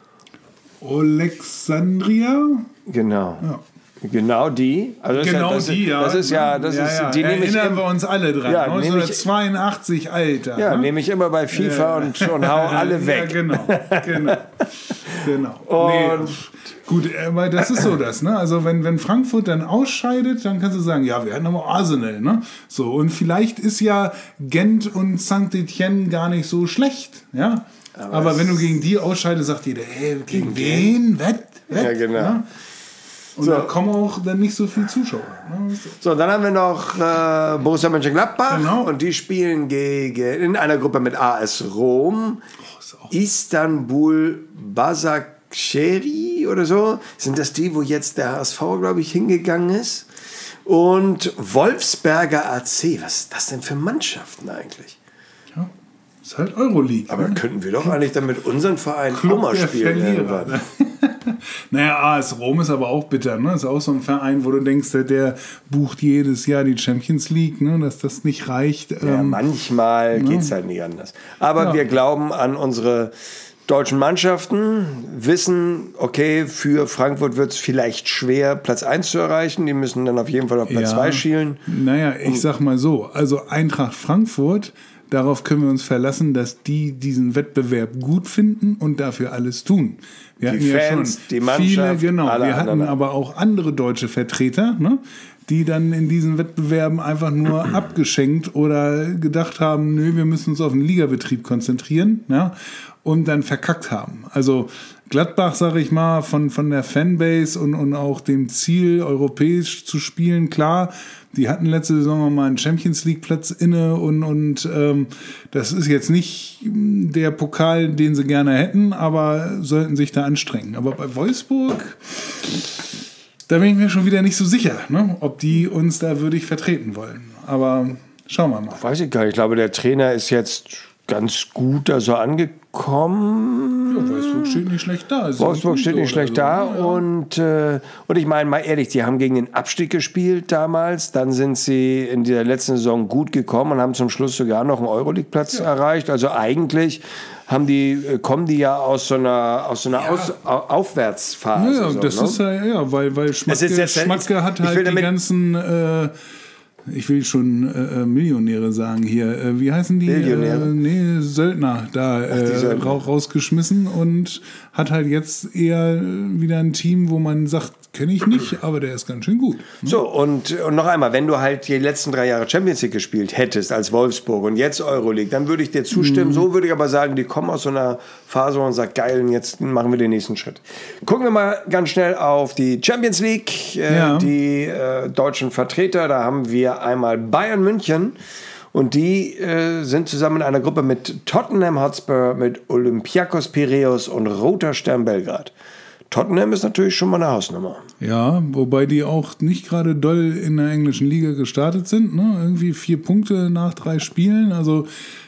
Alexandria? Genau. Ja. Genau die. Also die, ja. Die nehme ich erinnern wir uns alle dran. Ja, 1982, Alter. Ja, ne? nehme ich immer bei FIFA und hau alle weg. Ja, genau. Und gut, aber das ist so das, ne? Also wenn Frankfurt dann ausscheidet, dann kannst du sagen, ja, wir hatten aber Arsenal, ne? So, und vielleicht ist ja Gent und Saint-Étienne gar nicht so schlecht, ja? Aber wenn du gegen die ausscheidest, sagt jeder, gegen wen? Wett? Ja, genau. Ja? Und da kommen auch dann nicht so viele Zuschauer. Ne? So, dann haben wir noch Borussia Mönchengladbach. Genau. Und die spielen in einer Gruppe mit AS Rom, Istanbul Başakşehir oder so. Sind das die, wo jetzt der HSV, glaube ich, hingegangen ist? Und Wolfsberger AC. Was ist das denn für Mannschaften eigentlich? Ja, ist halt Euroleague. Aber könnten wir doch eigentlich dann mit unseren Vereinen auch mal spielen. Naja, AS Rom ist aber auch bitter, ne? Ist auch so ein Verein, wo du denkst, der bucht jedes Jahr die Champions League, ne? Dass das nicht reicht. Ja, manchmal geht es halt nicht anders. Aber wir glauben an unsere deutschen Mannschaften, wissen, okay, für Frankfurt wird es vielleicht schwer, Platz 1 zu erreichen. Die müssen dann auf jeden Fall auf Platz 2 schielen. Naja, ich sag mal so, also Eintracht Frankfurt, darauf können wir uns verlassen, dass die diesen Wettbewerb gut finden und dafür alles tun. Wir hatten Fans, die Mannschaft, wir hatten aber auch andere deutsche Vertreter, ne, die dann in diesen Wettbewerben einfach nur abgeschenkt oder gedacht haben, nö, wir müssen uns auf den Ligabetrieb konzentrieren, ja, und dann verkackt haben. Also Gladbach, sage ich mal, von der Fanbase und auch dem Ziel, europäisch zu spielen, klar, die hatten letzte Saison mal einen Champions-League-Platz inne und das ist jetzt nicht der Pokal, den sie gerne hätten, aber sollten sich da anstrengen. Aber bei Wolfsburg, da bin ich mir schon wieder nicht so sicher, ne, ob die uns da würdig vertreten wollen. Aber schauen wir mal. Weiß ich gar nicht. Ich glaube, der Trainer ist jetzt ganz gut da so angekommen. Ja, Wolfsburg steht nicht schlecht da. Wolfsburg steht nicht schlecht da. Und ich meine, mal ehrlich, die haben gegen den Abstieg gespielt damals. Dann sind sie in der letzten Saison gut gekommen und haben zum Schluss sogar noch einen Euroleague-Platz erreicht. Also eigentlich kommen die ja aus so einer Aufwärtsphase. Ja, so, das ist weil Schmatke hat halt die ganzen ich will schon Millionäre sagen hier. Wie heißen die? Söldner da rausgeschmissen und hat halt jetzt eher wieder ein Team, wo man sagt, kenne ich nicht, aber der ist ganz schön gut. Ne? So, und noch einmal, wenn du halt die letzten 3 Jahre Champions League gespielt hättest als Wolfsburg und jetzt Euroleague, dann würde ich dir zustimmen. So würde ich aber sagen, die kommen aus so einer Phase, wo man sagt, geil, und jetzt machen wir den nächsten Schritt. Gucken wir mal ganz schnell auf die Champions League, die deutschen Vertreter. Da haben wir einmal Bayern München. Und die sind zusammen in einer Gruppe mit Tottenham Hotspur, mit Olympiakos Piräus und Roter Stern Belgrad. Tottenham ist natürlich schon mal eine Hausnummer. Ja, wobei die auch nicht gerade doll in der englischen Liga gestartet sind. Ne? Irgendwie 4 Punkte nach 3 Spielen. Also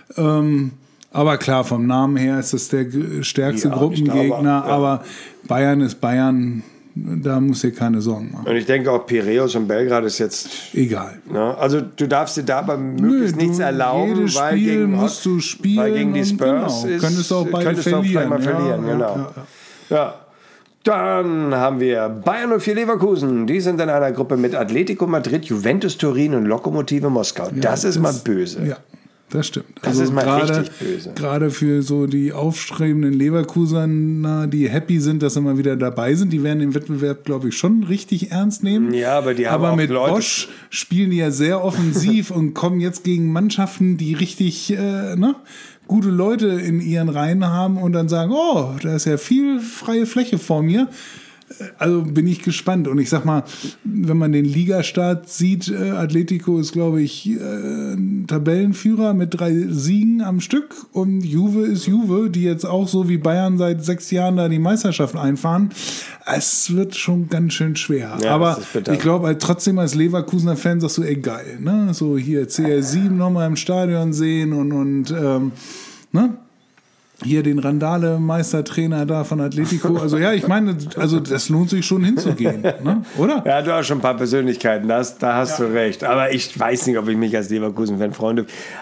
Aber klar, vom Namen her ist das der stärkste Gruppengegner. Aber Bayern ist Bayern. Da musst du dir keine Sorgen machen. Und ich denke auch Piraeus und Belgrad ist jetzt... Egal. Ne? Also du darfst dir dabei möglichst nichts erlauben, jedes weil Spiel musst du spielen. Weil gegen die Spurs könntest du auch beide verlieren. Mal verlieren. Ja. Dann haben wir Bayern 04 Leverkusen. Die sind in einer Gruppe mit Atletico Madrid, Juventus Turin und Lokomotive Moskau. Das ist mal böse. Ja. Das stimmt. Das ist mal richtig böse. Gerade für so die aufstrebenden Leverkusener, die happy sind, dass sie mal wieder dabei sind, die werden den Wettbewerb, glaube ich, schon richtig ernst nehmen. Ja, aber die haben auch mit Leute. Bosch spielen die ja sehr offensiv und kommen jetzt gegen Mannschaften, die richtig gute Leute in ihren Reihen haben und dann sagen, oh, da ist ja viel freie Fläche vor mir. Also bin ich gespannt. Und ich sag mal, wenn man den Ligastart sieht, Atletico ist, glaube ich, Tabellenführer mit 3 Siegen am Stück. Und Juve ist Juve, die jetzt auch so wie Bayern seit 6 Jahren da die Meisterschaft einfahren. Es wird schon ganz schön schwer. Ja, aber ich glaube, trotzdem als Leverkusener Fan sagst du, ey, geil. Ne? So hier CR7 nochmal im Stadion sehen und ne? Hier den Randale-Meistertrainer da von Atletico. Also ja, ich meine, also das lohnt sich schon hinzugehen, ne? Oder? Ja, du hast schon ein paar Persönlichkeiten, da hast du recht. Aber ich weiß nicht, ob ich mich als Leverkusen-Fan freue.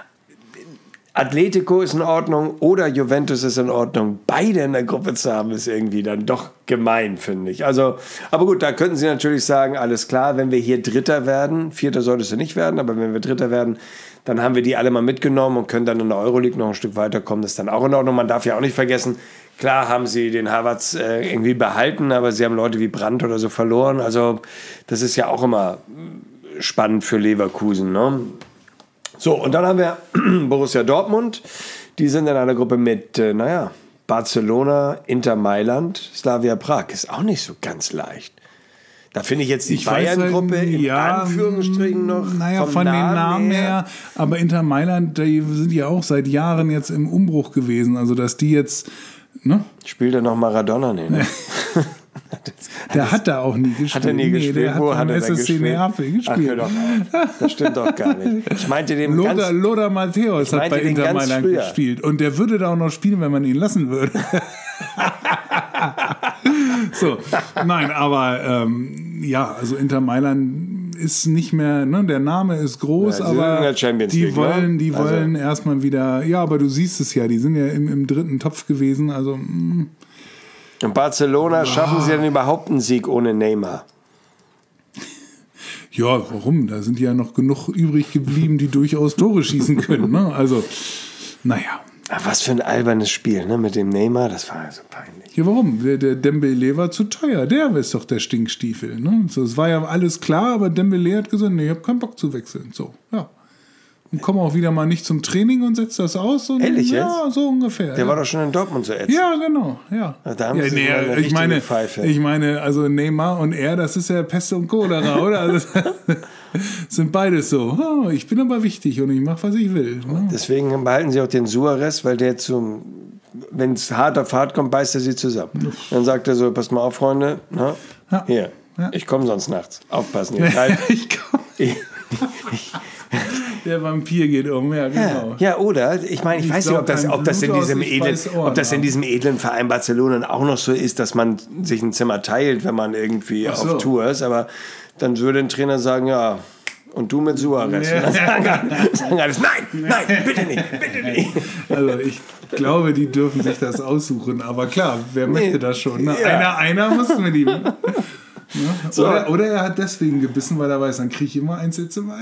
Atletico ist in Ordnung oder Juventus ist in Ordnung. Beide in der Gruppe zu haben, ist irgendwie dann doch gemein, finde ich. Also, aber gut, da könnten Sie natürlich sagen, alles klar, wenn wir hier Dritter werden, Vierter solltest du nicht werden, aber wenn wir Dritter werden, dann haben wir die alle mal mitgenommen und können dann in der Euroleague noch ein Stück weiterkommen. Das ist dann auch in Ordnung. Man darf ja auch nicht vergessen, klar haben sie den Havertz irgendwie behalten, aber sie haben Leute wie Brandt oder so verloren. Also das ist ja auch immer spannend für Leverkusen. Ne? So, und dann haben wir Borussia Dortmund. Die sind in einer Gruppe mit, Barcelona, Inter Mailand, Slavia Prag. Ist auch nicht so ganz leicht. Da finde ich jetzt die Bayern-Gruppe in Anführungsstrichen noch. Naja, von den Namen her. Aber Inter Mailand, die sind ja auch seit Jahren jetzt im Umbruch gewesen. Also, dass die jetzt. Ne? Spielt er noch Maradona? Nee, ne? Der hat da auch nie gespielt. Hat er nie gespielt? Der Wo hat hat er denn SSC Neapel gespielt? Das stimmt doch gar nicht. Ich meinte den Lothar Matthäus hat bei Inter Mailand gespielt. Und der würde da auch noch spielen, wenn man ihn lassen würde. So, nein, aber also Inter Mailand ist nicht mehr, ne, der Name ist groß, aber die wollen erstmal wieder, ja, aber du siehst es ja, die sind ja im dritten Topf gewesen, also. Und Barcelona, schaffen sie denn überhaupt einen Sieg ohne Neymar? Ja, warum? Da sind ja noch genug übrig geblieben, die durchaus Tore schießen können, ne? Also, naja. Ach, was für ein albernes Spiel, ne? Mit dem Neymar, das war so peinlich. Ja, warum? Der Dembélé war zu teuer. Der ist doch der Stinkstiefel. Ne? So, es war ja alles klar, aber Dembélé hat gesagt, nee, ich habe keinen Bock zu wechseln. So, ja. Und komm auch wieder mal nicht zum Training und setz das aus. Und, ehrlich jetzt? Ja, so ungefähr. Der war doch schon in Dortmund so ätzend. Ja, genau. Ja. Da haben sie eine richtige Pfeife. Ich meine, also Neymar und er, das ist ja Pest und Cholera, oder? Also, sind beides so. Oh, ich bin aber wichtig und ich mache, was ich will. Ne? Deswegen behalten sie auch den Suarez, weil der wenn es hart auf hart kommt, beißt er sie zusammen. Dann sagt er so, passt mal auf, Freunde, na, hier, ich komme sonst nachts. Aufpassen. Ich komme. Der Vampir geht um, ja, genau. Ja, oder? Ich meine, ich weiß nicht, ob das in diesem edlen Verein Barcelona auch noch so ist, dass man sich ein Zimmer teilt, wenn man irgendwie auf Tour ist, aber dann würde ein Trainer sagen, ja, und du mit Suarez. Ja. Sagen alles, nein, bitte nicht. Also ich glaube, die dürfen sich das aussuchen, aber klar, wer möchte das schon? Ne? Ja. Einer muss mit ihm. Ne? So. Oder er hat deswegen gebissen, weil er weiß, dann kriege ich immer ein Zimmer.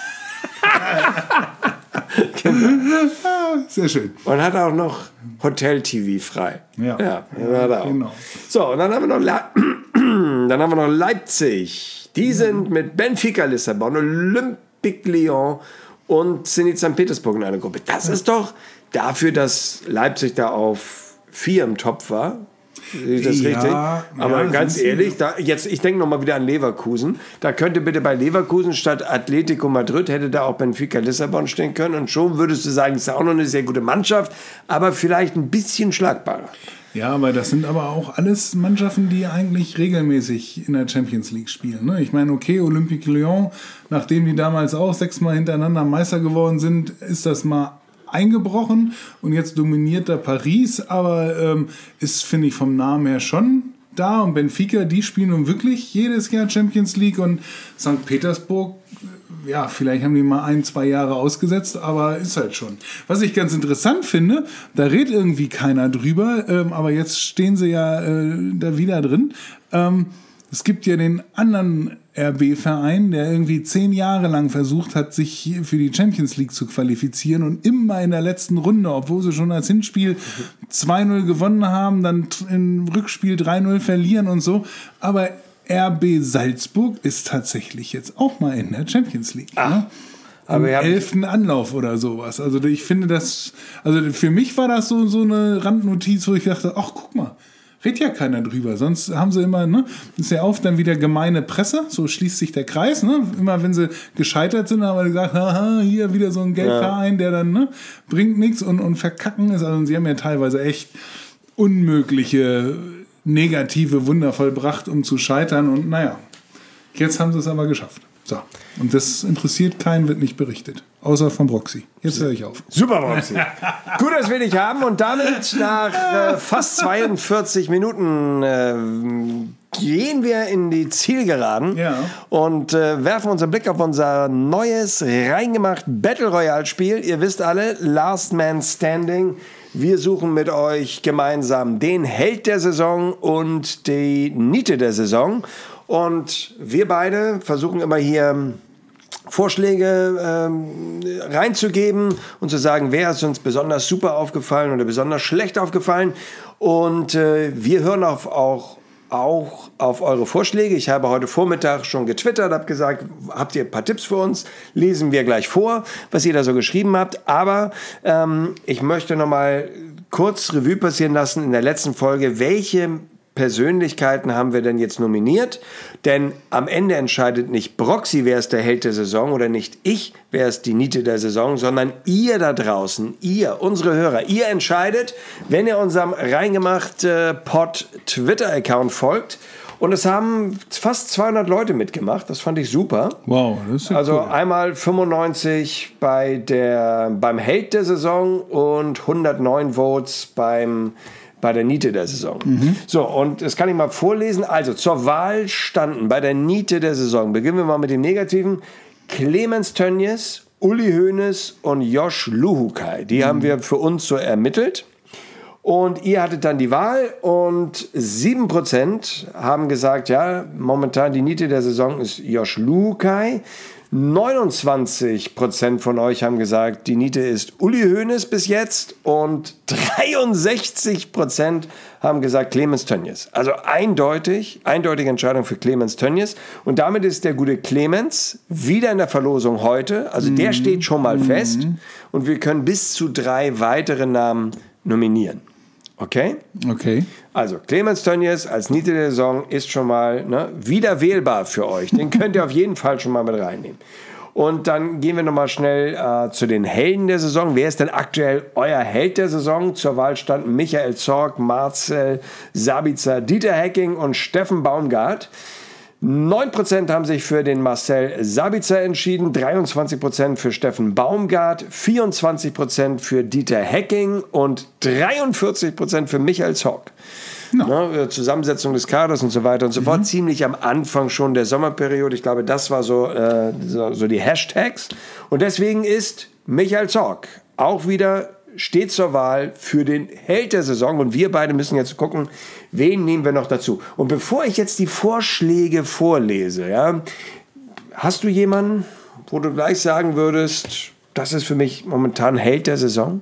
Genau. Sehr schön. Und hat auch noch Hotel-TV frei. Ja, genau. So, und dann haben wir noch Leipzig. Die sind mit Benfica Lissabon, Olympique Lyon und Zenit St. Petersburg in einer Gruppe. Das ist doch dafür, dass Leipzig da auf 4 im Topf war. Ist das richtig? Aber ganz ehrlich, ich denke nochmal wieder an Leverkusen. Da könnte bitte bei Leverkusen statt Atletico Madrid hätte da auch Benfica Lissabon stehen können. Und schon würdest du sagen, es ist ja auch noch eine sehr gute Mannschaft, aber vielleicht ein bisschen schlagbarer. Ja, aber das sind aber auch alles Mannschaften, die eigentlich regelmäßig in der Champions League spielen. Ne? Ich meine, okay, Olympique Lyon, nachdem die damals auch 6-mal hintereinander Meister geworden sind, ist das mal eingebrochen und jetzt dominiert da Paris, aber ist, finde ich, vom Namen her schon da. Und Benfica, die spielen nun wirklich jedes Jahr Champions League und St. Petersburg, ja, vielleicht haben die mal 1-2 Jahre ausgesetzt, aber ist halt schon. Was ich ganz interessant finde, da redet irgendwie keiner drüber, aber jetzt stehen sie ja da wieder drin. Es gibt ja den anderen RB-Verein, der irgendwie 10 Jahre lang versucht hat, sich für die Champions League zu qualifizieren und immer in der letzten Runde, obwohl sie schon als Hinspiel 2-0 gewonnen haben, dann im Rückspiel 3-0 verlieren und so. Aber RB Salzburg ist tatsächlich jetzt auch mal in der Champions League. Ne? Am 11. Anlauf oder sowas. Also ich finde das, also für mich war das so eine Randnotiz, wo ich dachte, ach guck mal, redet ja keiner drüber. Sonst haben sie immer, ne, ist ja oft dann wieder gemeine Presse, so schließt sich der Kreis, ne? Immer wenn sie gescheitert sind, haben wir gesagt, haha, hier wieder so ein Geldverein, der dann, ne, bringt nichts und verkacken ist. Also sie haben ja teilweise echt unmögliche negative Wunder vollbracht, um zu scheitern. Und naja, jetzt haben sie es aber geschafft. So. Und das interessiert keinen, wird nicht berichtet. Außer von Broxy. Jetzt höre ich auf. Super, Broxy. Gut, dass wir dich haben. Und damit nach fast 42 Minuten gehen wir in die Zielgeraden und werfen unseren Blick auf unser neues, reingemacht Battle Royale Spiel. Ihr wisst alle, Last Man Standing. Wir suchen mit euch gemeinsam den Held der Saison und die Niete der Saison. Und wir beide versuchen immer hier Vorschläge reinzugeben und zu sagen, wer ist uns besonders super aufgefallen oder besonders schlecht aufgefallen. Und wir hören auch auf eure Vorschläge. Ich habe heute Vormittag schon getwittert, habe gesagt, habt ihr ein paar Tipps für uns? Lesen wir gleich vor, was ihr da so geschrieben habt. Aber ich möchte noch mal kurz Revue passieren lassen in der letzten Folge, welche Persönlichkeiten haben wir denn jetzt nominiert? Denn am Ende entscheidet nicht Broxy, wer ist der Held der Saison, oder nicht ich, wer ist die Niete der Saison, sondern ihr da draußen, ihr, unsere Hörer, ihr entscheidet, wenn ihr unserem reingemacht Pod Twitter-Account folgt. Und es haben fast 200 Leute mitgemacht. Das fand ich super. Wow, das ist ja also cool. Einmal 95 beim Held der Saison und 109 Votes bei der Niete der Saison. So, und das kann ich mal vorlesen. Also, zur Wahl standen bei der Niete der Saison, beginnen wir mal mit dem Negativen, Clemens Tönnies, Uli Hoeneß und Josh Luhukai. Die haben wir für uns so ermittelt. Und ihr hattet dann die Wahl und 7% haben gesagt, ja, momentan die Niete der Saison ist Josh Luhukai. 29% von euch haben gesagt, die Niete ist Uli Hoeneß bis jetzt und 63% haben gesagt Clemens Tönnies. Also eindeutige Entscheidung für Clemens Tönnies. Und damit ist der gute Clemens wieder in der Verlosung heute. Also der steht schon mal fest und wir können bis zu 3 weitere Namen nominieren. Okay? Okay. Also, Clemens Tönnies als Niete der Saison ist schon mal wieder wählbar für euch. Den könnt ihr auf jeden Fall schon mal mit reinnehmen. Und dann gehen wir nochmal schnell zu den Helden der Saison. Wer ist denn aktuell euer Held der Saison? Zur Wahl standen Michael Zorc, Marcel Sabitzer, Dieter Hecking und Steffen Baumgart. 9% haben sich für den Marcel Sabitzer entschieden, 23% für Steffen Baumgart, 24% für Dieter Hecking und 43% für Michael Zorc. No. Zusammensetzung des Kaders und so weiter und so fort. Ziemlich am Anfang schon der Sommerperiode. Ich glaube, das war so die Hashtags. Und deswegen ist Michael Zorc auch wieder steht zur Wahl für den Held der Saison. Und wir beide müssen jetzt gucken, wen nehmen wir noch dazu. Und bevor ich jetzt die Vorschläge vorlese, ja, hast du jemanden, wo du gleich sagen würdest, das ist für mich momentan Held der Saison?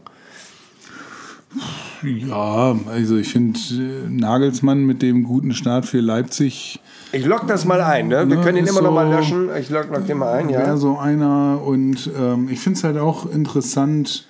Ja, also ich finde Nagelsmann mit dem guten Start für Leipzig. Ich log das mal ein, ne? Wir können ihn immer noch mal löschen. Ich log den mal ein, ja. Wäre so einer. Und ich finde es halt auch interessant,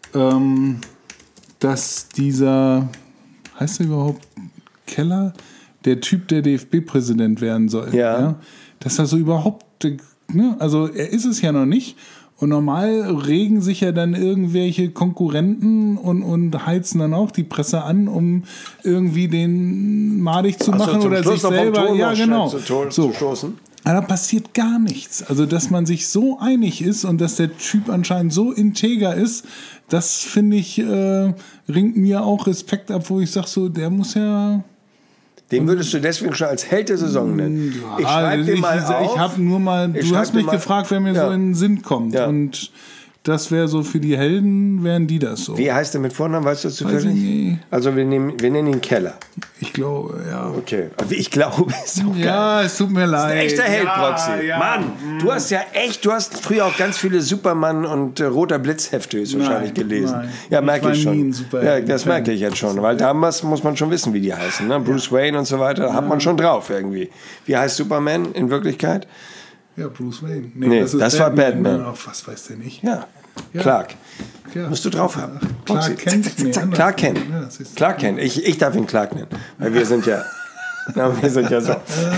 dass dieser, heißt er überhaupt Keller, der Typ, der DFB-Präsident werden soll. Ja. Dass er so überhaupt, ne? Also er ist es ja noch nicht. Und normal regen sich ja dann irgendwelche Konkurrenten und heizen dann auch die Presse an, um irgendwie den madig zu machen oder sich selber. Ja, genau. Zu stoßen. da passiert gar nichts. Also, dass man sich so einig ist und dass der Typ anscheinend so integer ist, das finde ich, ringt mir auch Respekt ab, wo ich sage, so, der muss ja... Den würdest du deswegen schon als Held der Saison nennen. Ich schreibe dir mal auf. Ich habe nur mal, du hast mich gefragt, wer mir so in den Sinn kommt. Ja. Und das wäre so, für die Helden wären die das so. Wie heißt der mit Vornamen, weißt du zufällig? Also wir nennen ihn Keller. Ich glaube, ja. Okay, ich glaube, ist auch geil. Ja, es tut mir leid. Ein echter Held, Proxy. Ja. Mann, du hast früher auch ganz viele Superman und Roter Blitzhefte wahrscheinlich gelesen. Nein. Ja, merke ich schon. Ja, das merke ich jetzt schon, weil damals muss man schon wissen, wie die heißen. Ne? Bruce Wayne und so weiter, hat man schon drauf irgendwie. Wie heißt Superman in Wirklichkeit? Ja, Bruce Wayne. Nee, das war Batman. Ach, was weiß der nicht? Ja. Clark. Ja. Musst du drauf haben. Clark Kent. Clark Kent. Ja, Clark Kent. Ich darf ihn Clark nennen. Weil wir sind ja so.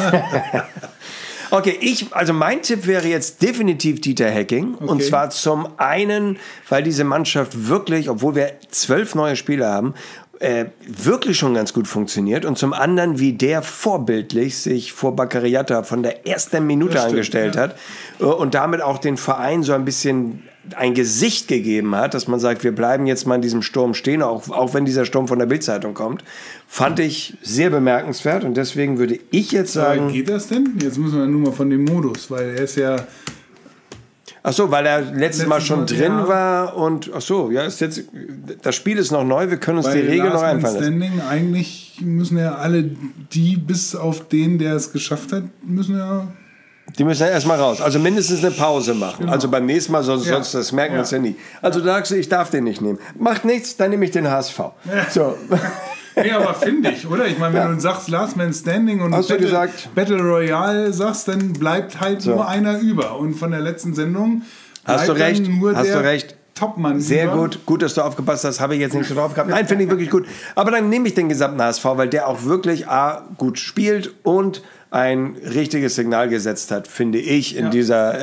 Okay, also mein Tipp wäre jetzt definitiv Dieter Hecking. Okay. Und zwar zum einen, weil diese Mannschaft wirklich, obwohl wir 12 neue Spieler haben, wirklich schon ganz gut funktioniert. Und zum anderen, wie der vorbildlich sich vor Baccariata von der ersten Minute angestellt hat und damit auch den Verein so ein bisschen ein Gesicht gegeben hat, dass man sagt, wir bleiben jetzt mal in diesem Sturm stehen, auch wenn dieser Sturm von der Bild-Zeitung kommt, fand ich sehr bemerkenswert. Und deswegen würde ich jetzt sagen... Geht das denn? Jetzt müssen wir nur mal von dem Modus, weil er ist ja... Ach so, weil er letztes Mal schon drin war und ach so, ja, das Spiel ist noch neu, wir können uns die Regel noch einfallen lassen. Eigentlich müssen ja alle die, bis auf den, der es geschafft hat, müssen ja... Die müssen ja erstmal raus, also mindestens eine Pause machen. Genau. Also beim nächsten Mal, sonst das merken wir uns ja nie. Also da sagst du, ich darf den nicht nehmen. Macht nichts, dann nehme ich den HSV. Ja. So. Nee, aber finde ich, oder? Ich meine, wenn du sagst Last Man Standing und Battle Royale sagst, dann bleibt halt nur einer über. Und von der letzten Sendung hast du recht, Topmann. Sehr gut, dass du aufgepasst hast. Habe ich jetzt nicht so drauf gehabt. Nein, finde ich wirklich gut. Aber dann nehme ich den gesamten HSV, weil der auch wirklich gut spielt und ein richtiges Signal gesetzt hat, finde ich, bei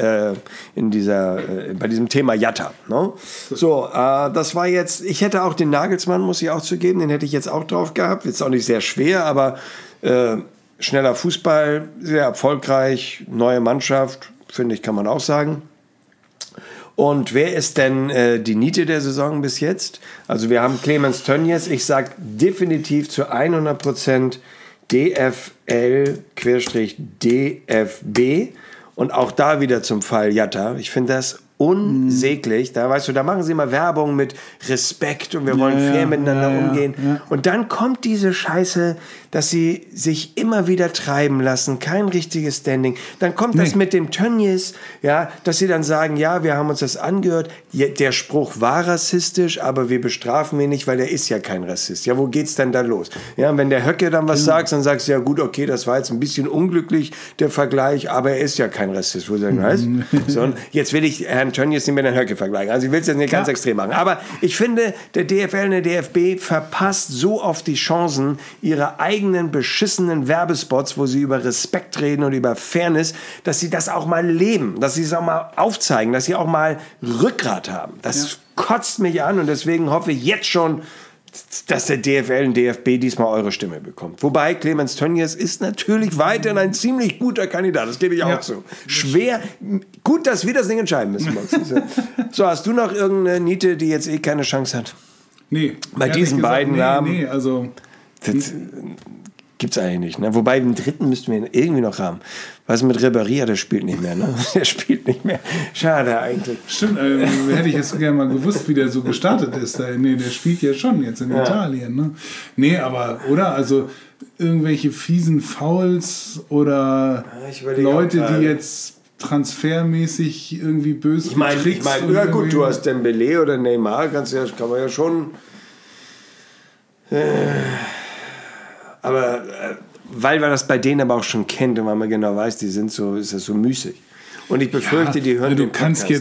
diesem Thema Jatta. Ne? So, das war jetzt, ich hätte auch den Nagelsmann, muss ich auch zugeben, den hätte ich jetzt auch drauf gehabt. Jetzt auch nicht sehr schwer, aber schneller Fußball, sehr erfolgreich, neue Mannschaft, finde ich, kann man auch sagen. Und wer ist denn die Niete der Saison bis jetzt? Also wir haben Clemens Tönnies, ich sage definitiv zu 100% DFL/DFB und auch da wieder zum Fall Jatta. Ich finde das unsäglich. Da weißt du, da machen sie immer Werbung mit Respekt und wir wollen fair miteinander umgehen. Ja. Und dann kommt diese Scheiße, dass sie sich immer wieder treiben lassen, kein richtiges Standing. Dann kommt das mit dem Tönnies, dass sie dann sagen, ja, wir haben uns das angehört, der Spruch war rassistisch, aber wir bestrafen ihn nicht, weil er ist ja kein Rassist. Ja, wo geht's denn da los? Ja, und wenn der Höcke dann was sagt, dann sagst du, ja gut, okay, das war jetzt ein bisschen unglücklich, der Vergleich, aber er ist ja kein Rassist. Wo du sagen, was? So, und jetzt will ich Herrn Tönnies nicht mit Herrn Höcke vergleichen. Also ich will es jetzt nicht ganz extrem machen. Aber ich finde, der DFL und der DFB verpasst so oft die Chancen, ihre eigenen beschissenen Werbespots, wo sie über Respekt reden und über Fairness, dass sie das auch mal leben, dass sie es auch mal aufzeigen, dass sie auch mal Rückgrat haben. Das kotzt mich an und deswegen hoffe ich jetzt schon, dass der DFL und DFB diesmal eure Stimme bekommt. Wobei Clemens Tönnies ist natürlich weiterhin ein ziemlich guter Kandidat, das gebe ich auch zu. Schwer, gut, dass wir das Ding entscheiden müssen. So, hast du noch irgendeine Niete, die jetzt keine Chance hat? Nee. Bei diesen beiden Namen? Nee, also... Das gibt's eigentlich nicht. Ne? Wobei den dritten müssten wir irgendwie noch haben. Was mit Ribéry, der spielt nicht mehr. Ne? Der spielt nicht mehr. Schade eigentlich. Stimmt, hätte ich jetzt gerne mal gewusst, wie der so gestartet ist. Nee, der spielt ja schon jetzt in Italien. Ne? Nee, aber, oder? Also irgendwelche fiesen Fouls oder Leute, die jetzt transfermäßig irgendwie böse Ich meine, ja gut, du hast Dembélé oder Neymar, kann man ja schon... Aber weil man das bei denen aber auch schon kennt und weil man genau weiß, die sind so, ist das so müßig. Und ich befürchte, die hören den Podcast.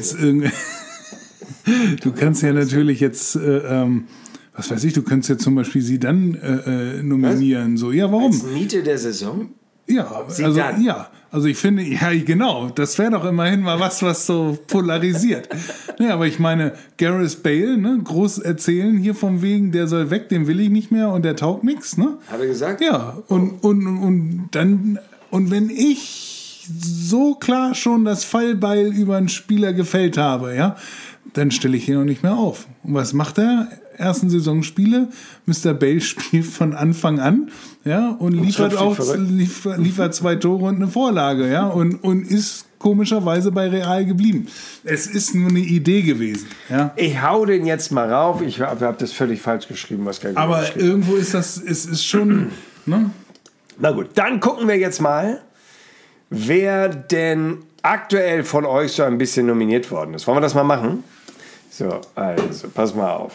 Du kannst ja natürlich jetzt, was weiß ich, du könntest ja zum Beispiel sie dann nominieren. So, ja, warum? Als Niete der Saison? Ja, also ich finde, ja genau, das wäre doch immerhin mal was so polarisiert. Ja, aber ich meine, Gareth Bale, ne, groß erzählen hier vom wegen, der soll weg, den will ich nicht mehr und der taugt nichts, ne? Hat er gesagt? Ja, und dann, und wenn ich so klar schon das Fallbeil über einen Spieler gefällt habe, ja, dann stelle ich ihn noch nicht mehr auf. Und was macht er? Ersten Saisonspiele, Mr. Bale spielt von Anfang an, ja, und liefert 2 Tore und eine Vorlage, ja, und ist komischerweise bei Real geblieben. Es ist nur eine Idee gewesen, ja. Ich hau den jetzt mal rauf, ich habe das völlig falsch geschrieben, was gar aber irgendwo ist das, es ist schon, ne? Na gut, dann gucken wir jetzt mal, wer denn aktuell von euch so ein bisschen nominiert worden ist. Wollen wir das mal machen? So, also, pass mal auf.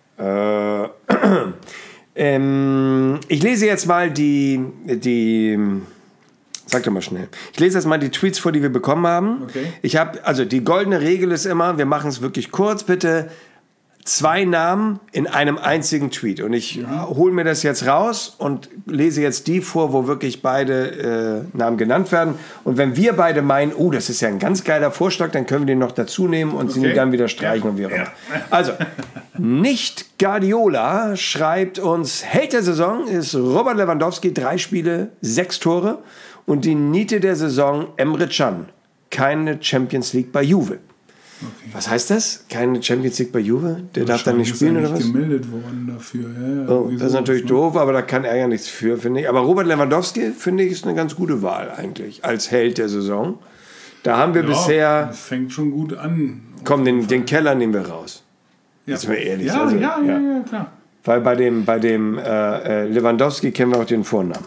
Ich lese jetzt mal sag doch mal schnell. Ich lese jetzt mal die Tweets vor, die wir bekommen haben. Okay. Also die goldene Regel ist immer, wir machen es wirklich kurz, bitte 2 Namen in einem einzigen Tweet. Und ich hole mir das jetzt raus und lese jetzt die vor, wo wirklich beide Namen genannt werden. Und wenn wir beide meinen, das ist ja ein ganz geiler Vorschlag, dann können wir den noch dazu nehmen und sie dann wieder streichen und wie auch immer. Also, nicht Guardiola schreibt uns, Held der Saison ist Robert Lewandowski, 3 Spiele, 6 Tore. Und die Niete der Saison, Emre Can. Keine Champions League bei Juve. Okay. Was heißt das? Keine Champions League bei Juve? Der darf dann nicht spielen oder was? Gemeldet worden dafür. Ja, das ist natürlich doof, aber da kann er ja nichts für, finde ich. Aber Robert Lewandowski, finde ich, ist eine ganz gute Wahl eigentlich als Held der Saison. Da haben wir bisher... Das fängt schon gut an. Komm, den Keller nehmen wir raus. Ja. Jetzt mal ehrlich. Ja, also, ja, klar. Weil bei dem Lewandowski kennen wir auch den Vornamen.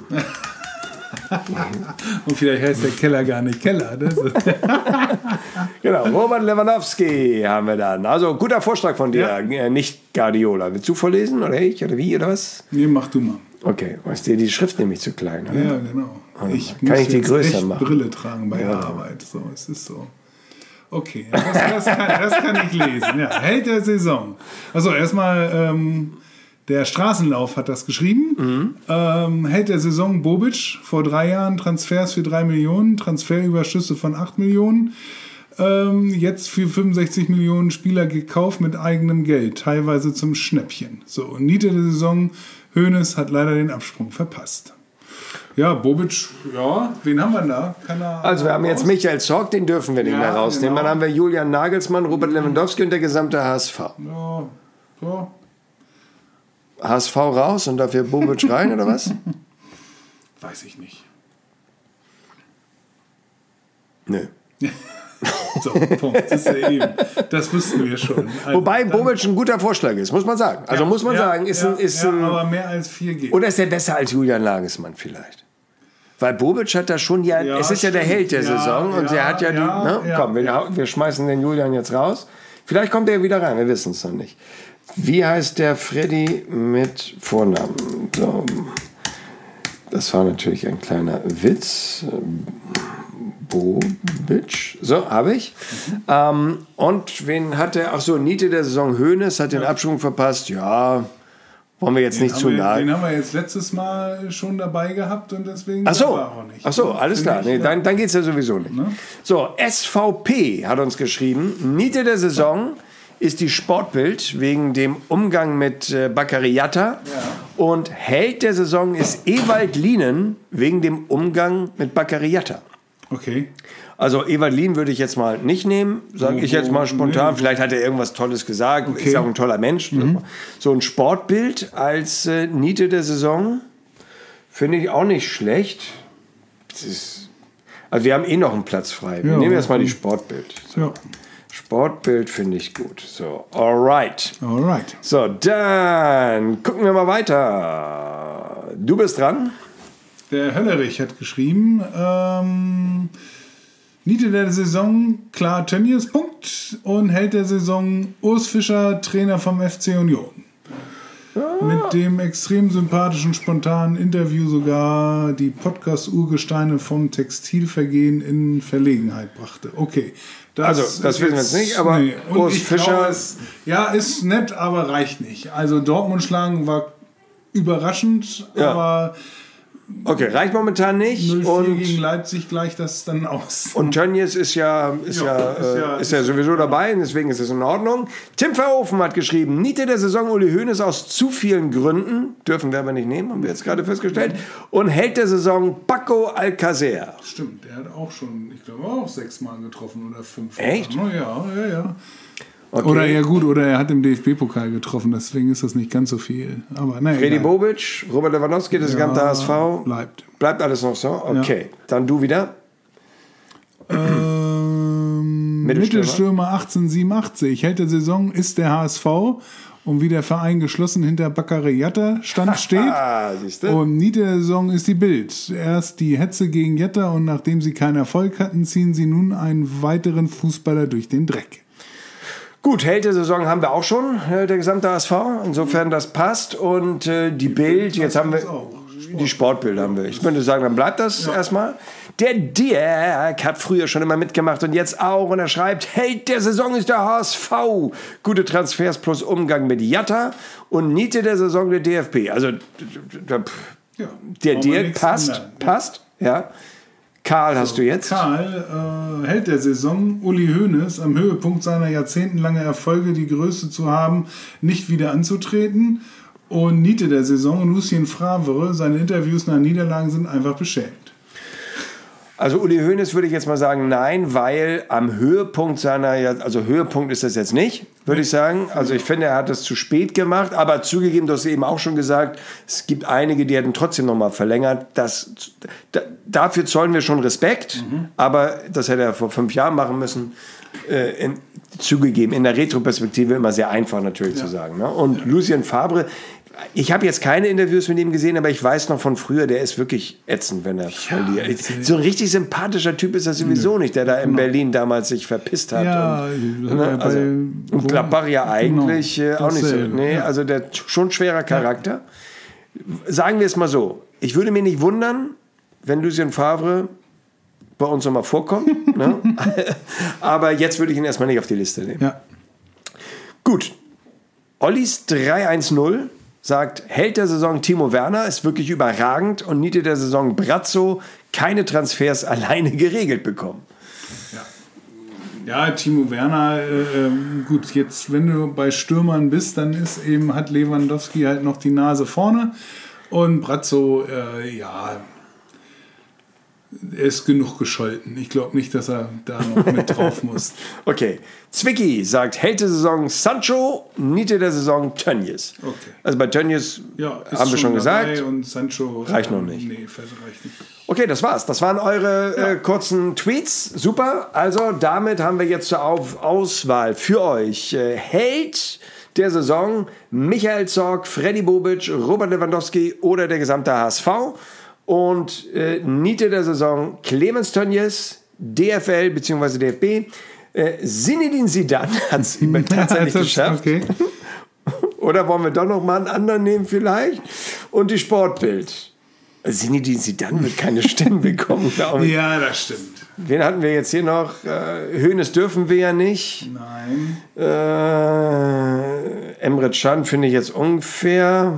Und vielleicht heißt der Keller gar nicht Keller. Genau, Robert Lewandowski haben wir dann. Also guter Vorschlag von dir, nicht Guardiola. Willst du vorlesen oder ich oder wie oder was? Nee, mach du mal. Okay, ist dir die Schrift nämlich zu klein, oder? Ja, genau. Kann ich die größer machen? Brille tragen bei der Arbeit. So, es ist so. Okay, das kann ich lesen. Ja, Held der Saison. Also erstmal... der Straßenlauf hat das geschrieben. Held der Saison Bobic, vor 3 Jahren Transfers für 3 Millionen, Transferüberschüsse von 8 Millionen. Jetzt für 65 Millionen Spieler gekauft mit eigenem Geld, teilweise zum Schnäppchen. So, Niete der Saison, Hoeneß hat leider den Absprung verpasst. Ja, Bobic, wen haben wir da? Also wir haben jetzt Michael Zorc, den dürfen wir nicht mehr rausnehmen. Genau. Dann haben wir Julian Nagelsmann, Robert Lewandowski und der gesamte HSV. Ja, so. HSV raus und dafür Bobic rein, oder was? Weiß ich nicht. Nö. So, Punkt. Das ist ja eben. Das wussten wir schon. Also, wobei Bobic ein guter Vorschlag ist, muss man sagen. Also muss man sagen, ist ein... aber mehr als 4 geht. Oder ist der besser als Julian Nagelsmann vielleicht? Weil Bobic hat da schon es ist ja der Held der Saison und der hat komm, wir schmeißen den Julian jetzt raus. Vielleicht kommt er wieder rein, wir wissen es noch nicht. Wie heißt der Freddy mit Vornamen? So. Das war natürlich ein kleiner Witz. Bobic. So, habe ich. Und wen hat der? Ach so, Niete der Saison Hoeneß hat den Absprung verpasst. Ja, wollen wir jetzt nicht zu nahe. Den haben wir jetzt letztes Mal schon dabei gehabt und deswegen war auch nicht. Ach so, alles klar. Nee, dann geht es ja sowieso nicht. Ne? So, SVP hat uns geschrieben. Niete der Saison ist die Sportbild wegen dem Umgang mit Bakary Jatta. Und Held der Saison ist Ewald Lienen wegen dem Umgang mit Bakary Jatta. Okay. Also Ewald Lien würde ich jetzt mal nicht nehmen, sage ich jetzt mal spontan. Nee. Vielleicht hat er irgendwas Tolles gesagt, ist auch ein toller Mensch. So ein Sportbild als Niete der Saison finde ich auch nicht schlecht. Also wir haben noch einen Platz frei. Wir nehmen erstmal die Sportbild. So. Ja. Sportbild finde ich gut. So, alright. So, dann gucken wir mal weiter. Du bist dran. Der Höllerich hat geschrieben, Niete der Saison, klar Tönnies, Punkt. Und Held der Saison, Urs Fischer, Trainer vom FC Union. Mit dem extrem sympathischen, spontanen Interview sogar die Podcast-Urgesteine vom Textilvergehen in Verlegenheit brachte. Okay. Das wissen wir jetzt nicht, aber Urs Fischer... ist nett, aber reicht nicht. Also Dortmund schlagen war überraschend, aber Okay, reicht momentan nicht. 0-4 gegen Leipzig gleicht das dann aus. Und Tönnies ist ja sowieso dabei, deswegen ist es in Ordnung. Tim Verhoeven hat geschrieben, Niete der Saison Uli Hoeneß aus zu vielen Gründen, dürfen wir aber nicht nehmen, haben wir jetzt gerade festgestellt, und Held der Saison Paco Alcacer. Stimmt, der hat auch schon, ich glaube auch 6 Mal getroffen oder 5 Mal. Echt? Ja. Okay. Oder ja gut, oder er hat im DFB-Pokal getroffen, deswegen ist das nicht ganz so viel. Aber naja. Freddy Bobic, Robert Lewandowski, das gesamte HSV. Bleibt alles noch so? Okay, dann du wieder. Mittelstürmer 1887. Held der Saison ist der HSV. Und wie der Verein geschlossen hinter Bakary Jatta Stand steht. Und Niete der Saison ist die Bild. Erst die Hetze gegen Jatta und nachdem sie keinen Erfolg hatten, ziehen sie nun einen weiteren Fußballer durch den Dreck. Gut, Held der Saison haben wir auch schon, der gesamte HSV. Insofern das passt. Und die Bild, jetzt haben wir die Sportbild haben wir. Ich würde sagen, dann bleibt das erstmal. Der Dirk hat früher schon immer mitgemacht und jetzt auch. Und er schreibt, Held der Saison ist der HSV. Gute Transfers plus Umgang mit Jatta. Und Niete der Saison der DFB. Also der Dirk passt. Ja. Karl, hast du jetzt? Karl, Held der Saison, Uli Hoeneß, am Höhepunkt seiner jahrzehntelangen Erfolge die Größe zu haben, nicht wieder anzutreten. Und Niete der Saison, Lucien Favre, seine Interviews nach Niederlagen sind einfach beschämt. Also Uli Hoeneß würde ich jetzt mal sagen, nein, weil am Höhepunkt also Höhepunkt ist das jetzt nicht, würde ich sagen. Also ich finde, er hat das zu spät gemacht, aber zugegeben, du hast eben auch schon gesagt, es gibt einige, die hätten trotzdem nochmal verlängert. Dafür zollen wir schon Respekt, aber das hätte er vor 5 Jahren machen müssen. Zugegeben, in der Retroperspektive immer sehr einfach natürlich zu sagen. Ne? Und Lucien Favre, ich habe jetzt keine Interviews mit ihm gesehen, aber ich weiß noch von früher, der ist wirklich ätzend, wenn er verliert. So ein richtig sympathischer Typ ist er sowieso nicht, der da in Berlin damals sich verpisst hat. Ja, und Gladbach ja eigentlich auch nicht so. Nee, also der schon schwerer Charakter. Sagen wir es mal so, ich würde mich nicht wundern, wenn Lucien Favre bei uns nochmal vorkommt. Ne? Aber jetzt würde ich ihn erstmal nicht auf die Liste nehmen. Ja. Gut. Ollis 310 sagt, Held der Saison Timo Werner ist wirklich überragend und Niete der Saison Brazzo, keine Transfers alleine geregelt bekommen. Ja, Timo Werner, gut, jetzt wenn du bei Stürmern bist, dann hat Lewandowski halt noch die Nase vorne und Brazzo, er ist genug gescholten. Ich glaube nicht, dass er da noch mit drauf muss. Okay. Zwicky sagt, Held der Saison Sancho, Niete der Saison Tönnies. Okay. Also bei Tönnies haben wir schon gesagt. Und Sancho reicht noch nicht. Nee, reicht nicht. Okay, das war's. Das waren eure kurzen Tweets. Super. Also damit haben wir jetzt zur Auswahl für euch Held der Saison Michael Zorc, Freddy Bobic, Robert Lewandowski oder der gesamte HSV. Und Niete der Saison Clemens Tönnies, DFL bzw. DFB. Zinedine Zidane hat es tatsächlich geschafft. Okay. Oder wollen wir doch noch mal einen anderen nehmen vielleicht? Und die Sportbild. Zinedine Zidane wird keine Stimmen bekommen, glaube ich. Ja, das stimmt. Wen hatten wir jetzt hier noch? Hoeneß dürfen wir ja nicht. Nein. Emre Can finde ich jetzt unfair.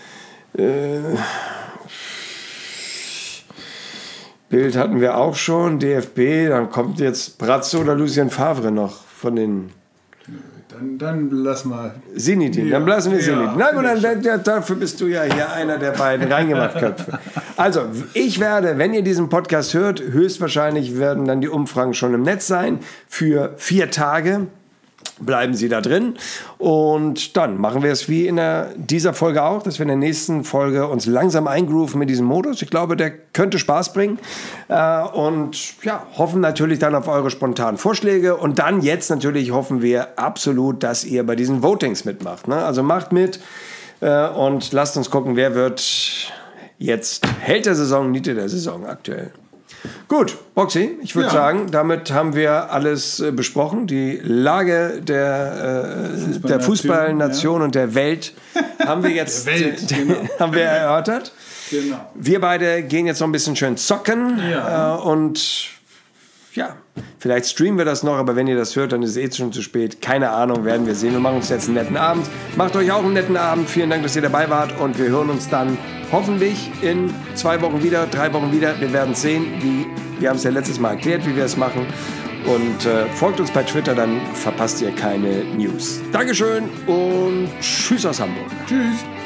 Bild hatten wir auch schon, DFB, dann kommt jetzt Brazzo oder Lucien Favre noch von den... Dann lassen wir... Zinedine, dann lassen wir Zinedine. Na gut, dafür bist du ja hier einer der beiden Reingemacht-Köpfe. Also, ich werde, wenn ihr diesen Podcast hört, höchstwahrscheinlich werden dann die Umfragen schon im Netz sein, für 4 Tage. Bleiben Sie da drin und dann machen wir es wie in dieser Folge auch, dass wir in der nächsten Folge uns langsam eingrooven mit diesem Modus. Ich glaube, der könnte Spaß bringen und hoffen natürlich dann auf eure spontanen Vorschläge und dann jetzt natürlich hoffen wir absolut, dass ihr bei diesen Votings mitmacht. Ne? Also macht mit und lasst uns gucken, wer wird jetzt Held der Saison, Niete der Saison aktuell. Gut, Boxy, ich würde sagen, damit haben wir alles besprochen. Die Lage der Fußballnation und der Welt haben wir jetzt haben wir erörtert. Genau. Wir beide gehen jetzt noch ein bisschen schön zocken und ja, vielleicht streamen wir das noch, aber wenn ihr das hört, dann ist es schon zu spät. Keine Ahnung, werden wir sehen. Wir machen uns jetzt einen netten Abend. Macht euch auch einen netten Abend. Vielen Dank, dass ihr dabei wart und wir hören uns dann hoffentlich in 2 Wochen wieder, 3 Wochen wieder. Wir werden sehen, wir haben es ja letztes Mal erklärt, wie wir es machen. Und folgt uns bei Twitter, dann verpasst ihr keine News. Dankeschön und tschüss aus Hamburg. Tschüss.